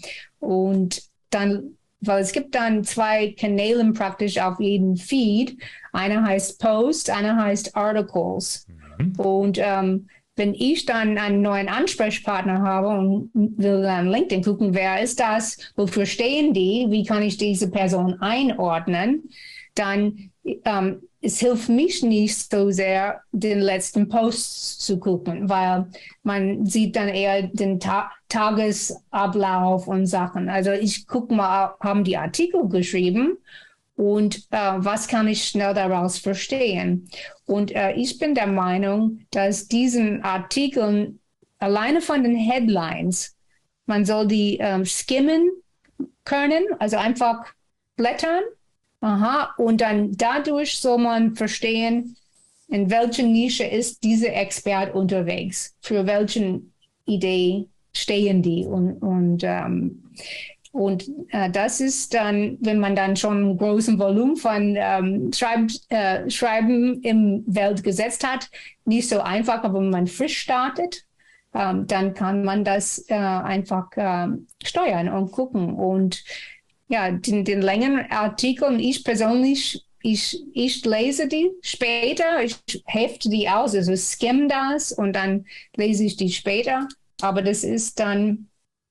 und dann weil es gibt dann zwei Kanäle praktisch auf jedem Feed. Einer heißt Post, einer heißt Articles. Mhm. Und ähm, wenn ich dann einen neuen Ansprechpartner habe und will dann LinkedIn gucken, wer ist das, wofür stehen die, wie kann ich diese Person einordnen, dann ähm, es hilft mich nicht so sehr, den letzten Post zu gucken, weil man sieht dann eher den Ta- Tagesablauf und Sachen. Also ich gucke mal, haben die Artikel geschrieben und äh, was kann ich schnell daraus verstehen? Und äh, ich bin der Meinung, dass diesen Artikeln alleine von den Headlines, man soll die ähm, skimmen können, also einfach blättern. Aha, und dann dadurch soll man verstehen, in welcher Nische ist dieser Expert unterwegs, für welche Idee stehen die. Und, und, ähm, und äh, das ist dann, wenn man dann schon einen großen Volumen von ähm, Schreib, äh, Schreiben im Welt gesetzt hat, nicht so einfach, aber wenn man frisch startet, ähm, dann kann man das äh, einfach äh, steuern und gucken. Und ja, den, den längeren Artikeln, ich persönlich, ich, ich lese die später, ich hefte die aus, also skim das und dann lese ich die später. Aber das ist dann,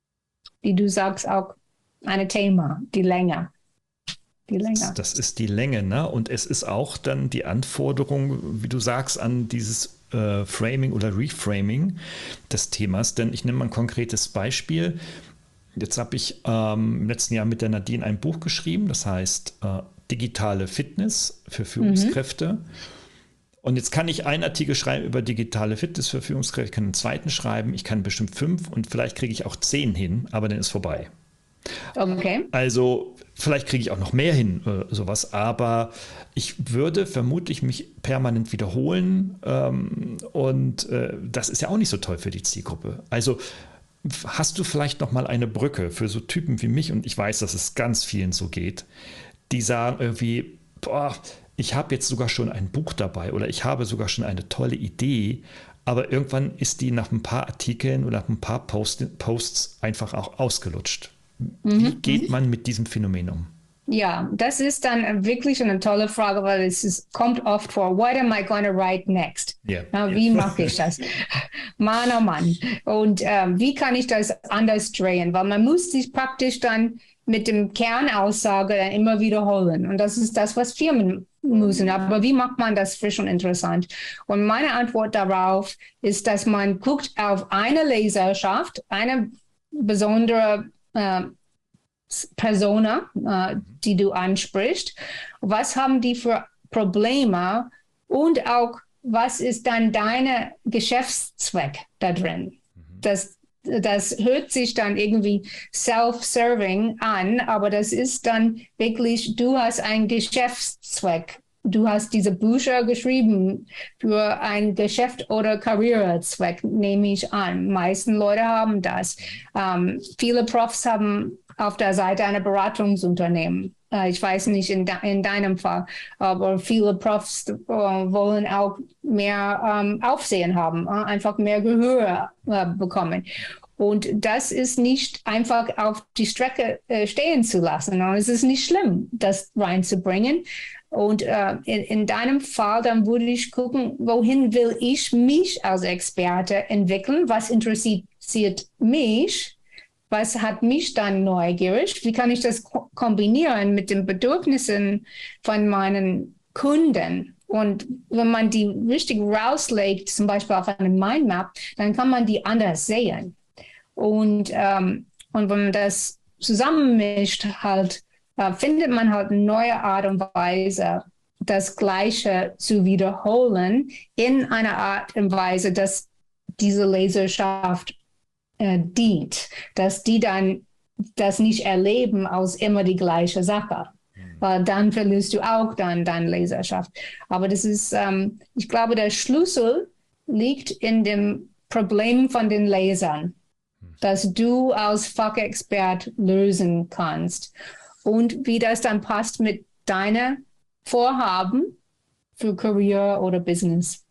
wie du sagst, auch ein Thema, die Länge. Die Länge. Das ist die Länge, ne? Und es ist auch dann die Anforderung, wie du sagst, an dieses äh, Framing oder Reframing des Themas. Denn ich nehme mal ein konkretes Beispiel. Jetzt habe ich ähm, im letzten Jahr mit der Nadine ein Buch geschrieben, das heißt äh, digitale Fitness für Führungskräfte. Mhm. Und jetzt kann ich einen Artikel schreiben über digitale Fitness für Führungskräfte, ich kann einen zweiten schreiben, ich kann bestimmt fünf und vielleicht kriege ich auch zehn hin, aber dann ist vorbei. Okay. Also vielleicht kriege ich auch noch mehr hin, äh, sowas, aber ich würde vermutlich mich permanent wiederholen ähm, und äh, das ist ja auch nicht so toll für die Zielgruppe. Also hast du vielleicht noch mal eine Brücke für so Typen wie mich, und ich weiß, dass es ganz vielen so geht, die sagen irgendwie, boah, ich habe jetzt sogar schon ein Buch dabei oder ich habe sogar schon eine tolle Idee, aber irgendwann ist die nach ein paar Artikeln oder nach ein paar Post- Posts einfach auch ausgelutscht. Wie Mhm. geht man mit diesem Phänomen um? Ja, das ist dann wirklich eine tolle Frage, weil es ist, kommt oft vor, what am I going to write next? Yeah. Na, wie mache ich das? Mann, oh Mann. Und ähm, wie kann ich das anders drehen? Weil man muss sich praktisch dann mit dem Kernaussage dann immer wiederholen. Und das ist das, was Firmen müssen. Aber wie macht man das frisch und interessant? Und meine Antwort darauf ist, dass man guckt auf eine Leserschaft, eine besondere äh, Persona, äh, die du ansprichst. Was haben die für Probleme und auch, was ist dann dein Geschäftszweck da drin? Das, das hört sich dann irgendwie self-serving an, aber das ist dann wirklich, du hast einen Geschäftszweck. Du hast diese Bücher geschrieben für ein Geschäft- oder Karrierezweck, nehme ich an. Die meisten Leute haben das. Ähm, viele Profs haben auf der Seite ein Beratungsunternehmen. Äh, ich weiß nicht in, de in deinem Fall, aber viele Profs äh, wollen auch mehr ähm, Aufsehen haben, äh, einfach mehr Gehör äh, bekommen. Und das ist nicht einfach auf die Strecke äh, stehen zu lassen. Und es ist nicht schlimm, das reinzubringen. Und äh, in, in deinem Fall, dann würde ich gucken, wohin will ich mich als Experte entwickeln? Was interessiert mich? Was hat mich dann neugierig? Wie kann ich das ko kombinieren mit den Bedürfnissen von meinen Kunden? Und wenn man die richtig rauslegt, zum Beispiel auf einem Mindmap, dann kann man die anders sehen. Und, ähm, und wenn man das zusammenmischt, halt, äh, findet man halt eine neue Art und Weise, das Gleiche zu wiederholen in einer Art und Weise, dass diese Leserschaft äh, dient, dass die dann das nicht erleben als immer die gleiche Sache. Mhm. Weil dann verlierst du auch dann deine Leserschaft. Aber das ist, ähm, ich glaube, der Schlüssel liegt in dem Problem von den Lesern, das du als Fachexpert lösen kannst. Und wie das dann passt mit deinen Vorhaben für Career oder Business.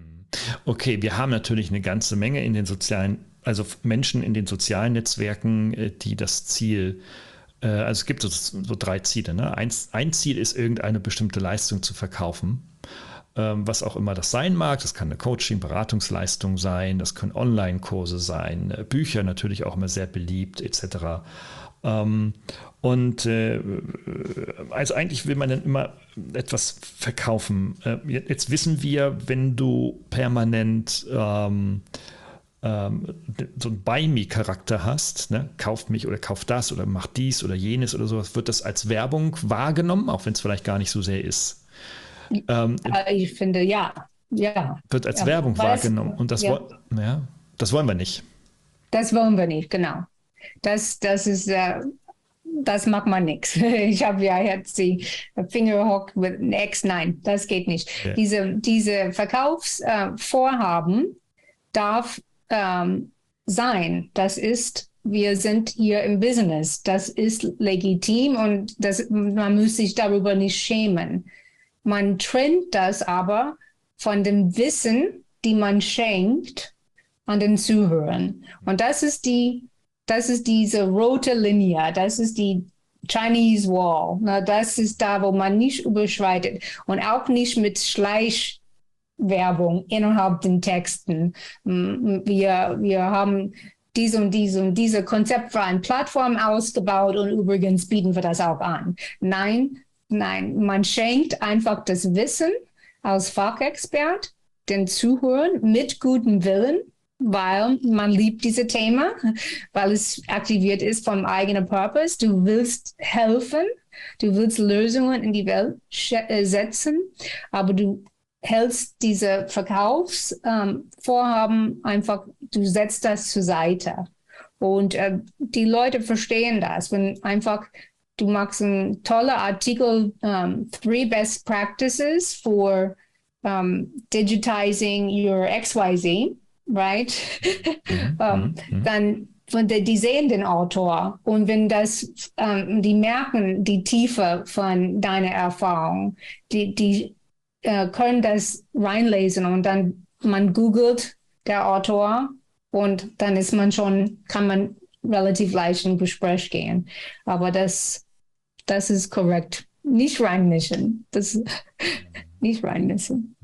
Okay, wir haben natürlich eine ganze Menge in den sozialen, also Menschen in den sozialen Netzwerken, die das Ziel, also es gibt so, so drei Ziele. Ne? Ein, ein Ziel ist, irgendeine bestimmte Leistung zu verkaufen. Was auch immer das sein mag, das kann eine Coaching, Beratungsleistung sein, das können Online-Kurse sein, Bücher natürlich auch immer sehr beliebt, et cetera. Und also eigentlich will man dann immer etwas verkaufen. Jetzt wissen wir, wenn du permanent ähm, ähm, so einen Buy-Me-Charakter hast, ne? Kauf mich oder kauf das oder mach dies oder jenes oder sowas, wird das als Werbung wahrgenommen, auch wenn es vielleicht gar nicht so sehr ist. Ähm, ich finde, ja. ja. Wird als ja. Werbung Was, wahrgenommen. Und das, ja. wo, ja, das wollen wir nicht. Das wollen wir nicht, genau. Das, das ist, äh, das macht man nichts. Ich habe ja jetzt die Fingerhook mit einem X. Nein, das geht nicht. Ja. Diese, diese Verkaufsvorhaben äh, darf ähm, sein. Das ist, wir sind hier im Business. Das ist legitim und das, man muss sich darüber nicht schämen. Man trennt das aber von dem Wissen, die man schenkt an den Zuhörern. Und das ist die, das ist diese rote Linie, das ist die Chinese Wall. Na, das ist da, wo man nicht überschreitet und auch nicht mit Schleichwerbung innerhalb den Texten. Wir, wir haben diese und diese und diese konzeptfreien Plattform ausgebaut und übrigens bieten wir das auch an. Nein, Nein, man schenkt einfach das Wissen als Fachexpert den Zuhörern mit gutem Willen, weil man liebt dieses Thema, weil es aktiviert ist vom eigenen Purpose. Du willst helfen Du willst Lösungen in die Welt setzen, aber du hältst diese Verkaufsvorhaben ähm, einfach, du setzt das zur Seite. Und äh, die Leute verstehen das, wenn einfach du machst einen tollen Artikel, um, three best practices for um, digitizing your X Y Z, right? Mhm, um, mhm. Dann und die sehen den Autor und wenn das, ähm, die merken die Tiefe von deiner Erfahrung, die, die äh, können das reinlesen und dann man googelt der Autor und dann ist man schon, kann man relativ leicht in Gespräch gehen. Aber das, das ist korrekt. Nicht reinmischen. Das nicht reinmischen.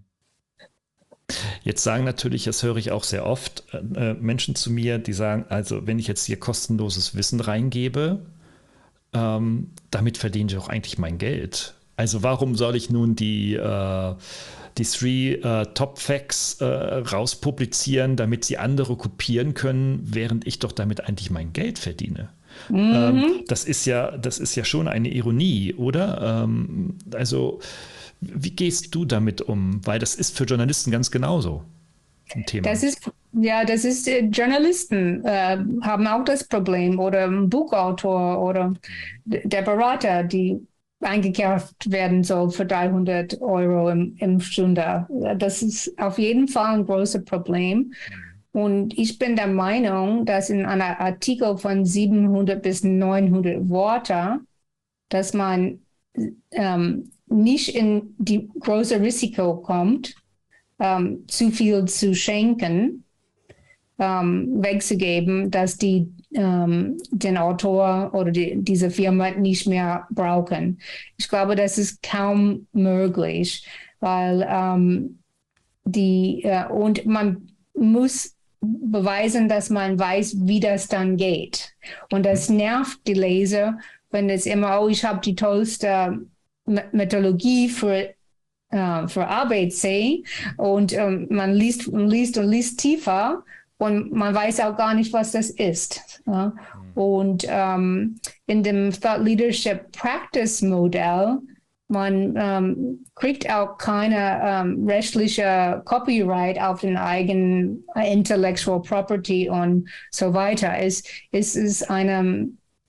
Jetzt sagen natürlich, das höre ich auch sehr oft, äh, Menschen zu mir, die sagen, also wenn ich jetzt hier kostenloses Wissen reingebe, ähm, damit verdiene ich auch eigentlich mein Geld. Also warum soll ich nun die, äh, die Three äh, Top Facts äh, rauspublizieren, damit sie andere kopieren können, während ich doch damit eigentlich mein Geld verdiene? Mhm. Ähm, das ist ja, das ist ja schon eine Ironie, oder? Ähm, also wie gehst du damit um? Weil das ist für Journalisten ganz genauso ein Thema. Das ist, ja, das ist, äh, Journalisten äh, haben auch das Problem oder ein Buchautor oder der Berater, die eingekauft werden soll für dreihundert Euro im, im Stunde. Das ist auf jeden Fall ein großes Problem. Und ich bin der Meinung, dass in einem Artikel von siebenhundert bis neunhundert Worte, dass man ähm, nicht in die große Risiko kommt, ähm, zu viel zu schenken, ähm, wegzugeben, dass die ähm, den Autor oder die, diese Firma nicht mehr brauchen. Ich glaube, das ist kaum möglich, weil ähm, die äh, und man muss beweisen, dass man weiß, wie das dann geht. Und das nervt die Leser, wenn es immer, oh, ich habe die tollste Methodologie für, äh, für A B C und ähm, man liest und liest und liest tiefer und man weiß auch gar nicht, was das ist. Ja? Und ähm, in dem Thought Leadership Practice Modell, man ähm, kriegt auch keine ähm, rechtliche Copyright auf den eigenen Intellectual Property und so weiter. Es, es ist eine,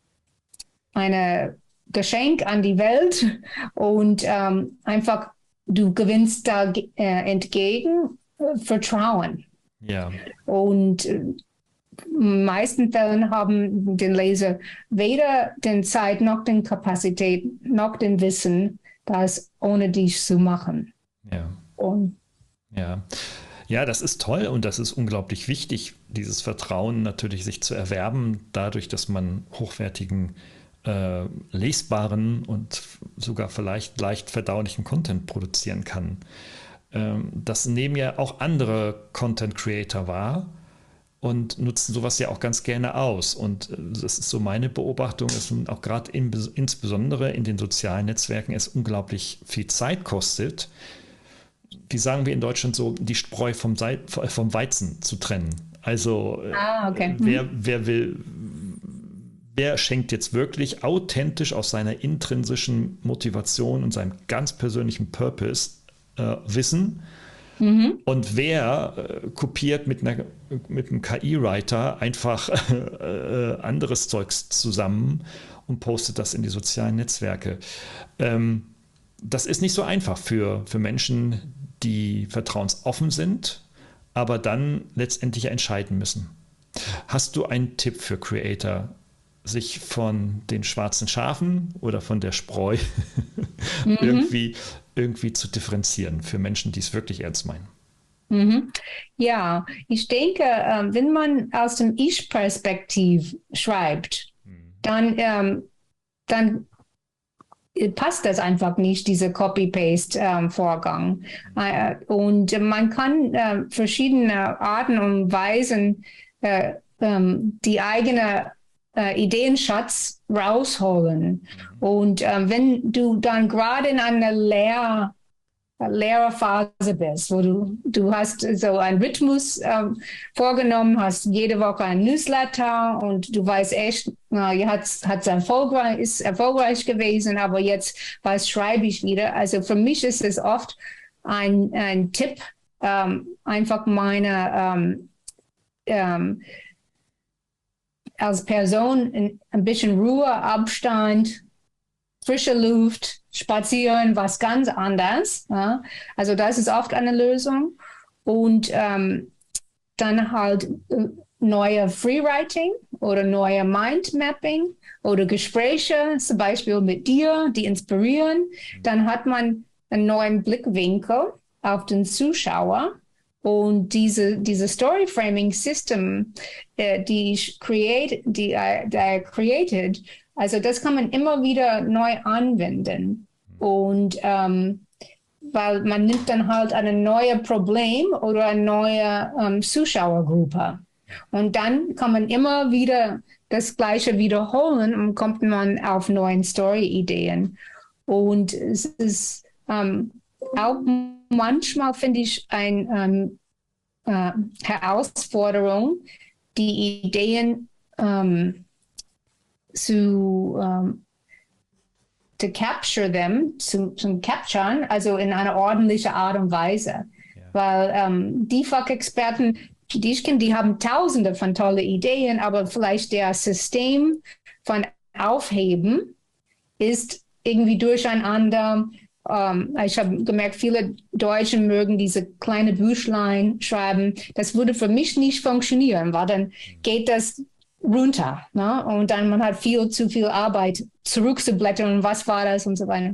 eine Geschenk an die Welt und ähm, einfach du gewinnst da äh, entgegen äh, Vertrauen. Ja. Und äh, in meisten Fällen haben den Leser weder den Zeit noch den Kapazität noch den Wissen, das ohne dich zu machen. Ja. Und ja. Ja, das ist toll und das ist unglaublich wichtig, dieses Vertrauen natürlich sich zu erwerben, dadurch, dass man hochwertigen, äh, lesbaren und sogar vielleicht leicht verdaulichen Content produzieren kann. Ähm, das nehmen ja auch andere Content Creator wahr und nutzen sowas ja auch ganz gerne aus. Und das ist so meine Beobachtung, dass auch gerade in, insbesondere in den sozialen Netzwerken es unglaublich viel Zeit kostet, wie sagen wir in Deutschland so, die Spreu vom, Sei vom Weizen zu trennen. Also ah, okay. wer, wer will, wer schenkt jetzt wirklich authentisch aus seiner intrinsischen Motivation und seinem ganz persönlichen Purpose äh, Wissen, mhm. und wer äh, kopiert mit, einer, mit einem K I-Writer einfach äh, anderes Zeugs zusammen und postet das in die sozialen Netzwerke. Ähm, das ist nicht so einfach für, für Menschen, die vertrauensoffen sind, aber dann letztendlich entscheiden müssen. Hast du einen Tipp für Creator, sich von den schwarzen Schafen oder von der Spreu mhm. irgendwie, irgendwie zu differenzieren für Menschen, die es wirklich ernst meinen? Mhm. Ja, ich denke, wenn man aus dem Ich-Perspektiv schreibt, mhm. dann, ähm, dann passt das einfach nicht, dieser Copy-Paste-Vorgang. Ähm, äh, und man kann äh, verschiedene Arten und Weisen äh, ähm, die eigene äh, Ideenschatz rausholen. Mhm. Und äh, wenn du dann gerade in einer Lehrerphase bist, wo du, du hast so einen Rhythmus ähm, vorgenommen, hast jede Woche ein Newsletter und du weißt echt, na, jetzt hat es erfolgreich, ist erfolgreich gewesen, aber jetzt, was schreibe ich wieder? Also für mich ist es oft ein, ein Tipp, ähm, einfach meine ähm, ähm, als Person in, ein bisschen Ruhe, Abstand, frische Luft, spazieren, was ganz anderes. Ja? Also das ist oft eine Lösung. Und ähm, dann halt äh, neue Freewriting oder neue Mindmapping oder Gespräche, zum Beispiel mit dir, die inspirieren. Dann hat man einen neuen Blickwinkel auf den Zuschauer. Und diese, diese Story-Framing-System, äh, die ich create, die, äh, die created, also das kann man immer wieder neu anwenden. Und ähm, weil man nimmt dann halt ein neues Problem oder eine neue ähm, Zuschauergruppe. Und dann kann man immer wieder das Gleiche wiederholen und kommt man auf neue Story-Ideen. Und es ist ähm, auch manchmal, finde ich, eine ähm, äh, Herausforderung, die Ideen ähm, zu ähm, to capture them, zu, zum Capturen, also in einer ordentlichen Art und Weise. Ja. Weil ähm, die Fachexperten, die ich kenne, die haben tausende von tolle Ideen, aber vielleicht der System von Aufheben ist irgendwie durcheinander. Um, ich habe gemerkt, viele Deutsche mögen diese kleine Büchlein schreiben. Das würde für mich nicht funktionieren, weil dann geht das runter, ne? Und dann man hat viel zu viel Arbeit zurückzublättern, was war das und so weiter.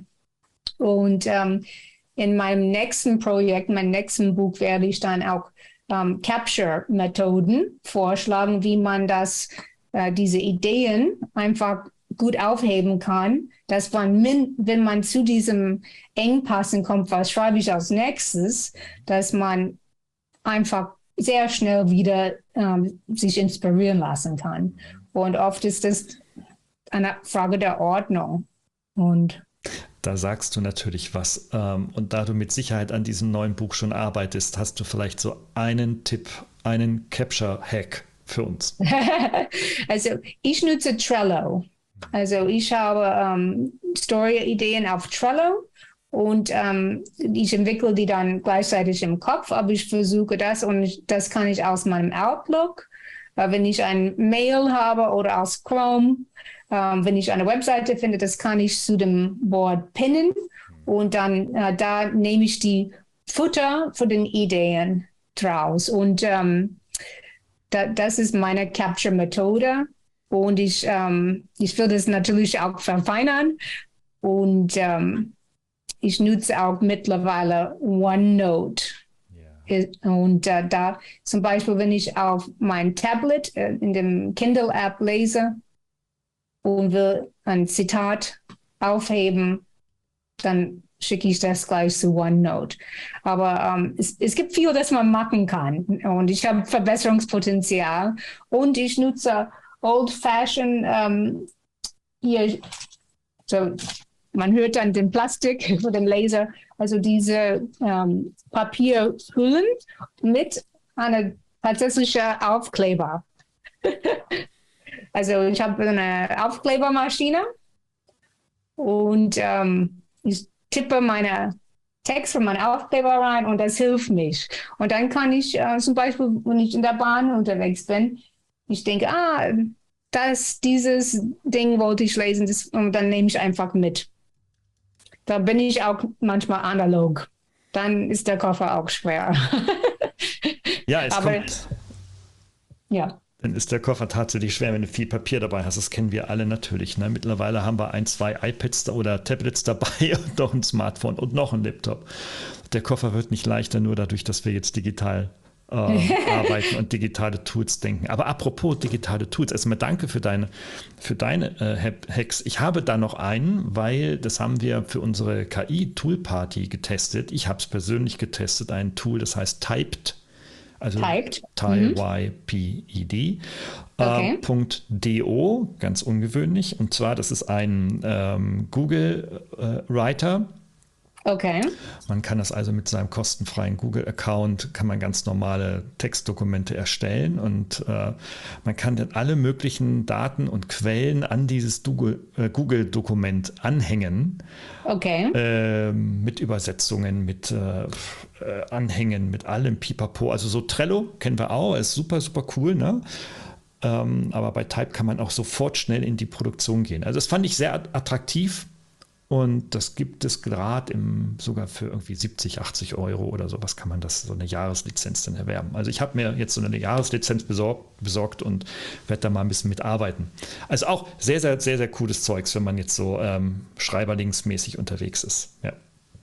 Und ähm, in meinem nächsten Projekt, meinem nächsten Buch werde ich dann auch ähm, Capture-Methoden vorschlagen, wie man das, äh, diese Ideen einfach gut aufheben kann, dass man, wenn man zu diesem Engpassen kommt, was schreibe ich als nächstes, dass man einfach sehr schnell wieder ähm, sich inspirieren lassen kann. Und oft ist das eine Frage der Ordnung. Und da sagst du natürlich was. Ähm, und da du mit Sicherheit an diesem neuen Buch schon arbeitest, hast du vielleicht so einen Tipp, einen Capture-Hack für uns. Also ich nutze Trello. Also ich habe ähm, Story-Ideen auf Trello und ähm, ich entwickle die dann gleichzeitig im Kopf, aber ich versuche das und ich, das kann ich aus meinem Outlook, äh, wenn ich ein Mail habe oder aus Chrome, äh, wenn ich eine Webseite finde, das kann ich zu dem Board pinnen und dann äh, da nehme ich die Futter für den Ideen draus und ähm, da, das ist meine Capture-Methode. Und ich, ähm, ich will das natürlich auch verfeinern. Und ähm, ich nutze auch mittlerweile OneNote. Yeah. Und äh, da zum Beispiel, wenn ich auf mein Tablet äh, in dem Kindle-App lese und will ein Zitat aufheben, dann schicke ich das gleich zu OneNote. Aber ähm, es, es gibt viel, das man machen kann. Und ich habe Verbesserungspotenzial. Und ich nutze Old-Fashioned, ähm, hier, so, man hört dann den Plastik von dem Laser, also diese ähm, Papierhüllen mit einer tatsächlichen Aufkleber. Also ich habe eine Aufklebermaschine und ähm, ich tippe meine Text von meinem Aufkleber rein und das hilft mich. Und dann kann ich äh, zum Beispiel, wenn ich in der Bahn unterwegs bin, ich denke, ah, das, dieses Ding wollte ich lesen, das, und dann nehme ich einfach mit. Da bin ich auch manchmal analog. Dann ist der Koffer auch schwer. Ja, es Aber, kommt. Ja. Dann ist der Koffer tatsächlich schwer, wenn du viel Papier dabei hast. Das kennen wir alle natürlich. Ne? Mittlerweile haben wir ein, zwei iPads oder Tablets dabei und noch ein Smartphone und noch ein Laptop. Der Koffer wird nicht leichter, nur dadurch, dass wir jetzt digital äh, arbeiten und digitale Tools denken. Aber apropos digitale Tools, erstmal danke für deine, für deine äh, Hacks. Ich habe da noch einen, weil das haben wir für unsere K I-Tool-Party getestet. Ich habe es persönlich getestet, ein Tool, das heißt Typed. Also Typed. T-Y-P-E-D. Okay. Äh, .do, ganz ungewöhnlich. Und zwar, das ist ein ähm, Google äh, Writer. Okay. Man kann das also mit seinem kostenfreien Google-Account, kann man ganz normale Textdokumente erstellen und äh, man kann dann alle möglichen Daten und Quellen an dieses Google, äh, Google-Dokument anhängen. Okay. Äh, mit Übersetzungen, mit äh, äh, Anhängen, mit allem Pipapo. Also so Trello kennen wir auch, ist super, super cool, ne? Ähm, aber bei Type kann man auch sofort schnell in die Produktion gehen. Also das fand ich sehr attraktiv. Und das gibt es gerade im, sogar für irgendwie siebzig, achtzig Euro oder sowas kann man das, so eine Jahreslizenz dann erwerben. Also ich habe mir jetzt so eine Jahreslizenz besorgt, besorgt und werde da mal ein bisschen mitarbeiten. Also auch sehr, sehr, sehr, sehr cooles Zeugs, wenn man jetzt so ähm, schreiberlingsmäßig unterwegs ist. Ja.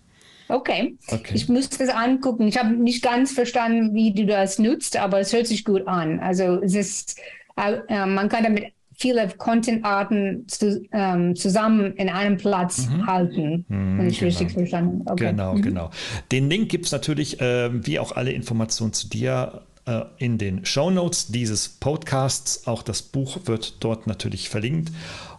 Okay. Okay. Ich muss das angucken. Ich habe nicht ganz verstanden, wie du das nutzt, aber es hört sich gut an. Also es ist, äh, man kann damit viele Content-Arten zu, ähm, zusammen in einem Platz Mhm. halten, Mhm, wenn ich genau. richtig verstanden habe. Okay. Genau, Mhm. genau. Den Link gibt es natürlich, äh, wie auch alle Informationen zu dir, äh, in den Shownotes dieses Podcasts. Auch das Buch wird dort natürlich verlinkt.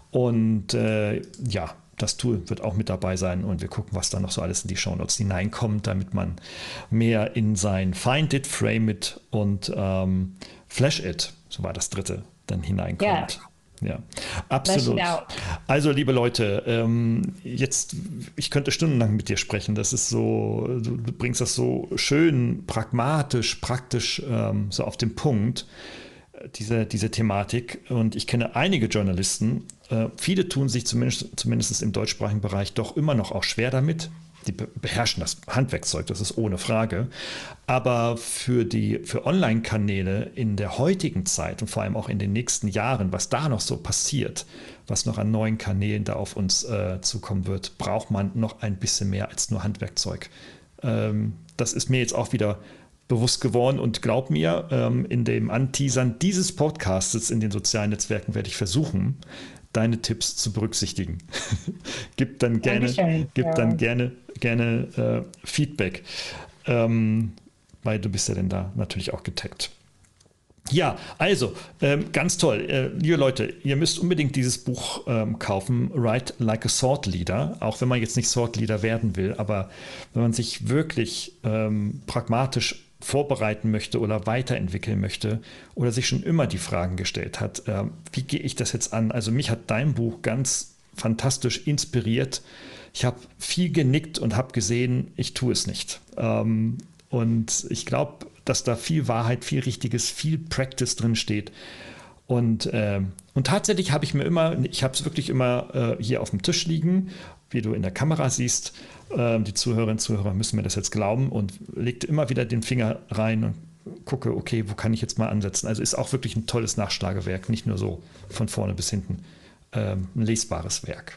Und äh, ja, das Tool wird auch mit dabei sein und wir gucken, was da noch so alles in die Shownotes hineinkommt, damit man mehr in sein Find It, Frame It und ähm, Flash It, so war das dritte, dann hineinkommt. Ja. Ja, absolut. Also, liebe Leute, ähm, jetzt, ich könnte stundenlang mit dir sprechen. Das ist so, du, du bringst das so schön, pragmatisch, praktisch ähm, so auf den Punkt, diese, diese Thematik. Und ich kenne einige Journalisten, äh, viele tun sich zumindest, zumindest im deutschsprachigen Bereich doch immer noch auch schwer damit. Die beherrschen das Handwerkszeug, das ist ohne Frage. Aber für die für Online-Kanäle in der heutigen Zeit und vor allem auch in den nächsten Jahren, was da noch so passiert, was noch an neuen Kanälen da auf uns äh, zukommen wird, braucht man noch ein bisschen mehr als nur Handwerkzeug. Ähm, das ist mir jetzt auch wieder bewusst geworden und glaub mir, ähm, in dem Anteasern dieses Podcasts in den sozialen Netzwerken werde ich versuchen, deine Tipps zu berücksichtigen. Gib dann gerne, gib ja. dann gerne, gerne äh, Feedback, ähm, weil du bist ja dann da natürlich auch getaggt. Ja, also ähm, ganz toll. Äh, liebe Leute, ihr müsst unbedingt dieses Buch ähm, kaufen, Write Like a Thought Leader, auch wenn man jetzt nicht Thought Leader werden will, aber wenn man sich wirklich ähm, pragmatisch vorbereiten möchte oder weiterentwickeln möchte oder sich schon immer die Fragen gestellt hat, äh, wie gehe ich das jetzt an? Also mich hat dein Buch ganz fantastisch inspiriert. Ich habe viel genickt und habe gesehen, ich tue es nicht. Ähm, und ich glaube, dass da viel Wahrheit, viel Richtiges, viel Practice drin steht. Und, äh, und tatsächlich habe ich mir immer, ich habe es wirklich immer äh, hier auf dem Tisch liegen, wie du in der Kamera siehst. Äh, die Zuhörerinnen und Zuhörer müssen mir das jetzt glauben und legte immer wieder den Finger rein und gucke, okay, wo kann ich jetzt mal ansetzen? Also ist auch wirklich ein tolles Nachschlagewerk, nicht nur so von vorne bis hinten äh, ein lesbares Werk.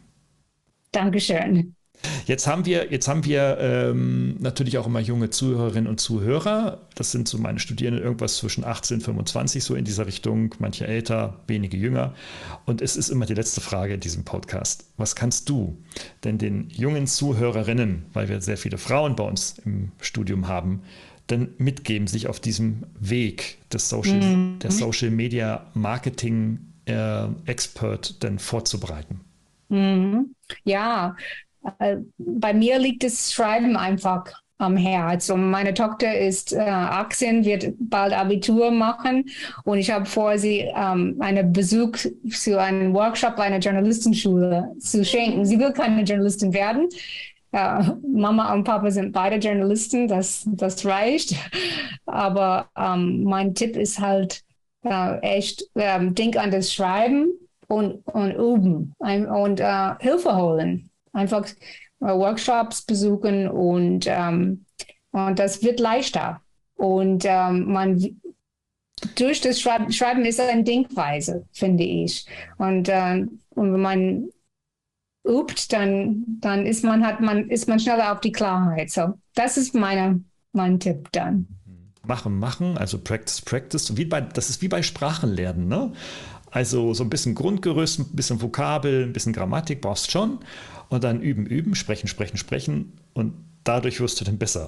Dankeschön. Jetzt haben wir, jetzt haben wir ähm, natürlich auch immer junge Zuhörerinnen und Zuhörer. Das sind so meine Studierenden, irgendwas zwischen achtzehn und fünfundzwanzig, so in dieser Richtung. Manche älter, wenige jünger. Und es ist immer die letzte Frage in diesem Podcast. Was kannst du denn den jungen Zuhörerinnen, weil wir sehr viele Frauen bei uns im Studium haben, denn mitgeben, sich auf diesem Weg des Social, mhm. der Social Media Marketing äh, Expert denn vorzubereiten? Mhm. Ja, bei mir liegt das Schreiben einfach am Herz. Und meine Tochter ist äh, achtzehn, wird bald Abitur machen. Und ich habe vor, sie ähm, einen Besuch zu einem Workshop bei einer Journalistenschule zu schenken. Sie will keine Journalistin werden. Äh, Mama und Papa sind beide Journalisten, das, das reicht. Aber ähm, mein Tipp ist halt äh, echt, äh, denk an das Schreiben und, und üben und äh, Hilfe holen. Einfach äh, Workshops besuchen und, ähm, und das wird leichter. Und ähm, man durch das Schreiben, Schreiben ist eine Denkweise, finde ich. Und, äh, und wenn man übt, dann, dann ist man hat man ist man schneller auf die Klarheit. So, das ist meine, mein Tipp dann. Machen, machen, also Practice, Practice. Wie bei, das ist wie bei Sprachenlernen, ne? Also so ein bisschen Grundgerüst, ein bisschen Vokabel, ein bisschen Grammatik brauchst schon. Und dann üben, üben, sprechen, sprechen, sprechen. Und dadurch wirst du dann besser.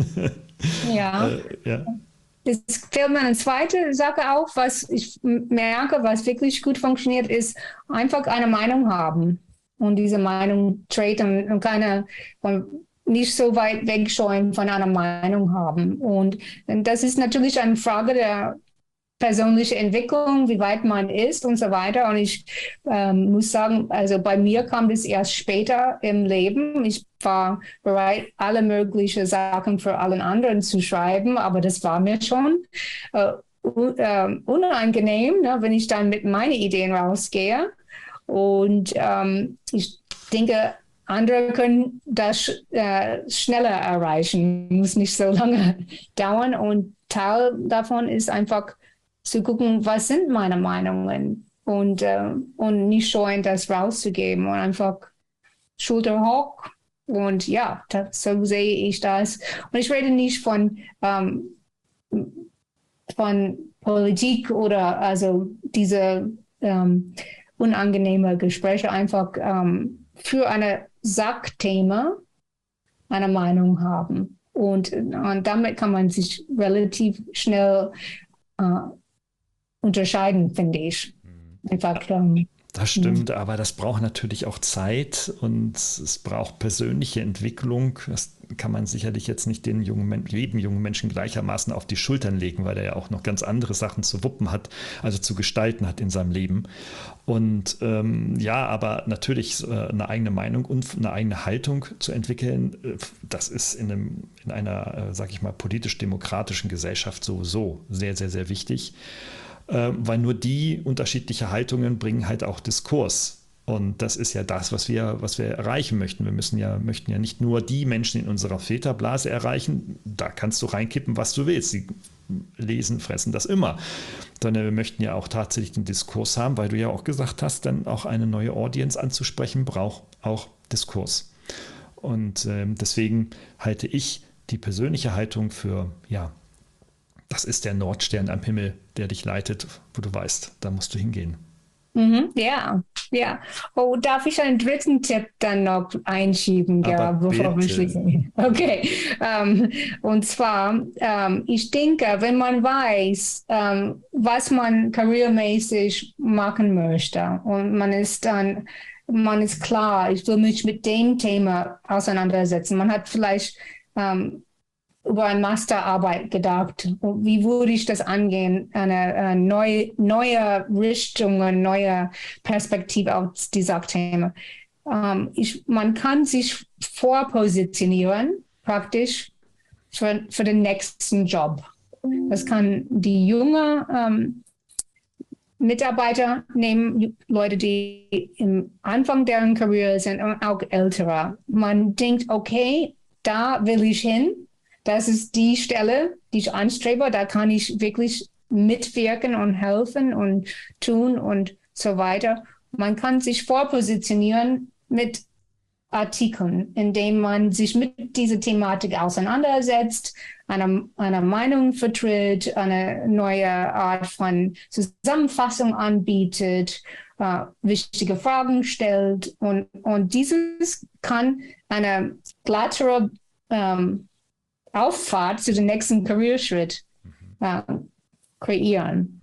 Ja. äh, ja. Es fällt mir eine zweite Sache auf, was ich merke, was wirklich gut funktioniert, ist einfach eine Meinung haben. und diese Meinung treten und keine, und nicht so weit wegscheuen von einer Meinung haben. Und das ist natürlich eine Frage der persönliche Entwicklung, wie weit man ist und so weiter. Und ich ähm, muss sagen, also bei mir kam das erst später im Leben. Ich war bereit, alle möglichen Sachen für allen anderen zu schreiben, aber das war mir schon äh, un äh, unangenehm, ne, wenn ich dann mit meinen Ideen rausgehe. Und ähm, ich denke, andere können das äh, schneller erreichen, muss nicht so lange dauern. Und Teil davon ist einfach zu gucken, was sind meine Meinungen und, äh, und nicht scheuen, das rauszugeben und einfach Schulter hoch. Und ja, das, so sehe ich das. Und ich rede nicht von, ähm, von Politik oder also diese ähm, unangenehme Gespräche, einfach ähm, für eine Sachthema eine Meinung haben. Und, und damit kann man sich relativ schnell äh, unterscheiden, finde ich. Einfach, ähm, das stimmt, aber das braucht natürlich auch Zeit und es braucht persönliche Entwicklung. Das kann man sicherlich jetzt nicht den jungen, jedem jungen Menschen gleichermaßen auf die Schultern legen, weil er ja auch noch ganz andere Sachen zu wuppen hat, also zu gestalten hat in seinem Leben. Und ähm, ja, aber natürlich äh, eine eigene Meinung und eine eigene Haltung zu entwickeln, äh, das ist in, einem, in einer, äh, sag ich mal, politisch-demokratischen Gesellschaft sowieso sehr, sehr, sehr wichtig. Weil nur die unterschiedliche Haltungen bringen halt auch Diskurs. Und das ist ja das, was wir, was wir erreichen möchten. Wir müssen ja, möchten ja nicht nur die Menschen in unserer Filterblase erreichen, da kannst du reinkippen, was du willst. Sie lesen, fressen das immer. Sondern wir möchten ja auch tatsächlich den Diskurs haben, weil du ja auch gesagt hast, dann auch eine neue Audience anzusprechen, braucht auch Diskurs. Und äh, deswegen halte ich die persönliche Haltung für, ja, das ist der Nordstern am Himmel, der dich leitet, wo du weißt, da musst du hingehen. Mhm, ja, ja. Oh, darf ich einen dritten Tipp dann noch einschieben, Gerhard, bevor wir schließen? Okay. Um, und zwar, um, ich denke, wenn man weiß, um, was man karrieremäßig machen möchte und man ist dann, man ist klar, ich will mich mit dem Thema auseinandersetzen. Man hat vielleicht um, über eine Masterarbeit gedacht. Wie würde ich das angehen? Eine, eine neue, neue Richtung, eine neue Perspektive auf dieses Thema. Um, ich, man kann sich vorpositionieren, praktisch, für, für den nächsten Job. Das kann die junge um, Mitarbeiter nehmen, Leute, die im Anfang deren Karriere sind und auch ältere. Man denkt, okay, da will ich hin. Das ist die Stelle, die ich anstrebe. Da kann ich wirklich mitwirken und helfen und tun und so weiter. Man kann sich vorpositionieren mit Artikeln, indem man sich mit dieser Thematik auseinandersetzt, eine, eine Meinung vertritt, eine neue Art von Zusammenfassung anbietet, äh, wichtige Fragen stellt. Und, und dieses kann eine glattere ähm, Auffahrt zu dem nächsten Karriereschritt äh, kreieren.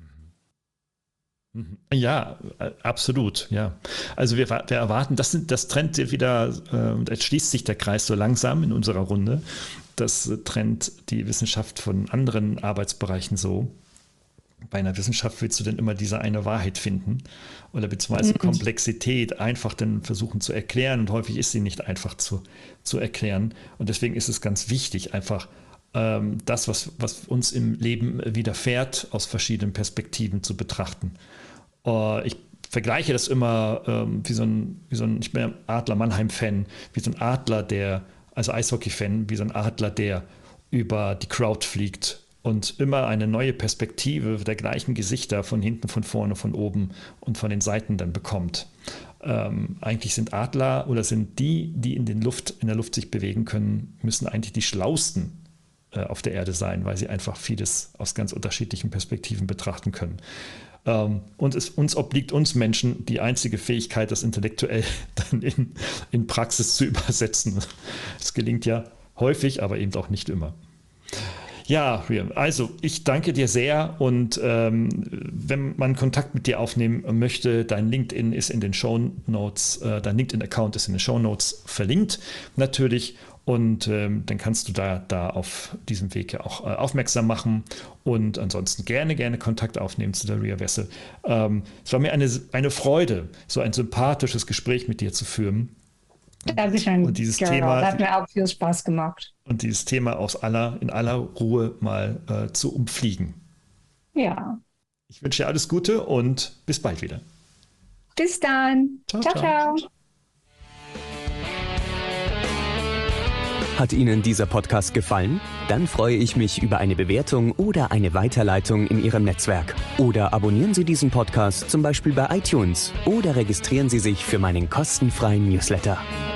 Ja, absolut, ja. Also wir, wir erwarten, das, sind, das trennt wieder, und äh, jetzt schließt sich der Kreis so langsam in unserer Runde, das trennt die Wissenschaft von anderen Arbeitsbereichen so. Bei einer Wissenschaft willst du denn immer diese eine Wahrheit finden oder beziehungsweise mhm. Komplexität einfach dann versuchen zu erklären und häufig ist sie nicht einfach zu, zu erklären und deswegen ist es ganz wichtig, einfach ähm, das, was, was uns im Leben widerfährt, aus verschiedenen Perspektiven zu betrachten. Äh, ich vergleiche das immer ähm, wie so ein, wie so ein, ich bin ein Adler Mannheim-Fan, wie so ein Adler, der, also Eishockey-Fan, wie so ein Adler, der über die Crowd fliegt und immer eine neue Perspektive der gleichen Gesichter von hinten, von vorne, von oben und von den Seiten dann bekommt. Ähm, eigentlich sind Adler oder sind die, die in, den Luft, in der Luft sich bewegen können, müssen eigentlich die Schlausten äh, auf der Erde sein, weil sie einfach vieles aus ganz unterschiedlichen Perspektiven betrachten können. Ähm, und es uns obliegt uns Menschen die einzige Fähigkeit, das intellektuell dann in, in Praxis zu übersetzen. Es gelingt ja häufig, aber eben auch nicht immer. Ja, also ich danke dir sehr und ähm, wenn man Kontakt mit dir aufnehmen möchte, dein LinkedIn ist in den Shownotes, äh, dein LinkedIn-Account ist in den Shownotes verlinkt natürlich und ähm, dann kannst du da, da auf diesem Weg ja auch äh, aufmerksam machen und ansonsten gerne, gerne Kontakt aufnehmen zu der Ria Wessel. Ähm, es war mir eine, eine Freude, so ein sympathisches Gespräch mit dir zu führen. Dankeschön, und dieses Carol. Thema Das hat mir auch viel Spaß gemacht. Und dieses Thema aus aller, in aller Ruhe mal äh, zu umfliegen. Ja. Ich wünsche dir alles Gute und bis bald wieder. Bis dann. Ciao, ciao. ciao. ciao. Hat Ihnen dieser Podcast gefallen? Dann freue ich mich über eine Bewertung oder eine Weiterleitung in Ihrem Netzwerk. Oder abonnieren Sie diesen Podcast zum Beispiel bei iTunes oder registrieren Sie sich für meinen kostenfreien Newsletter.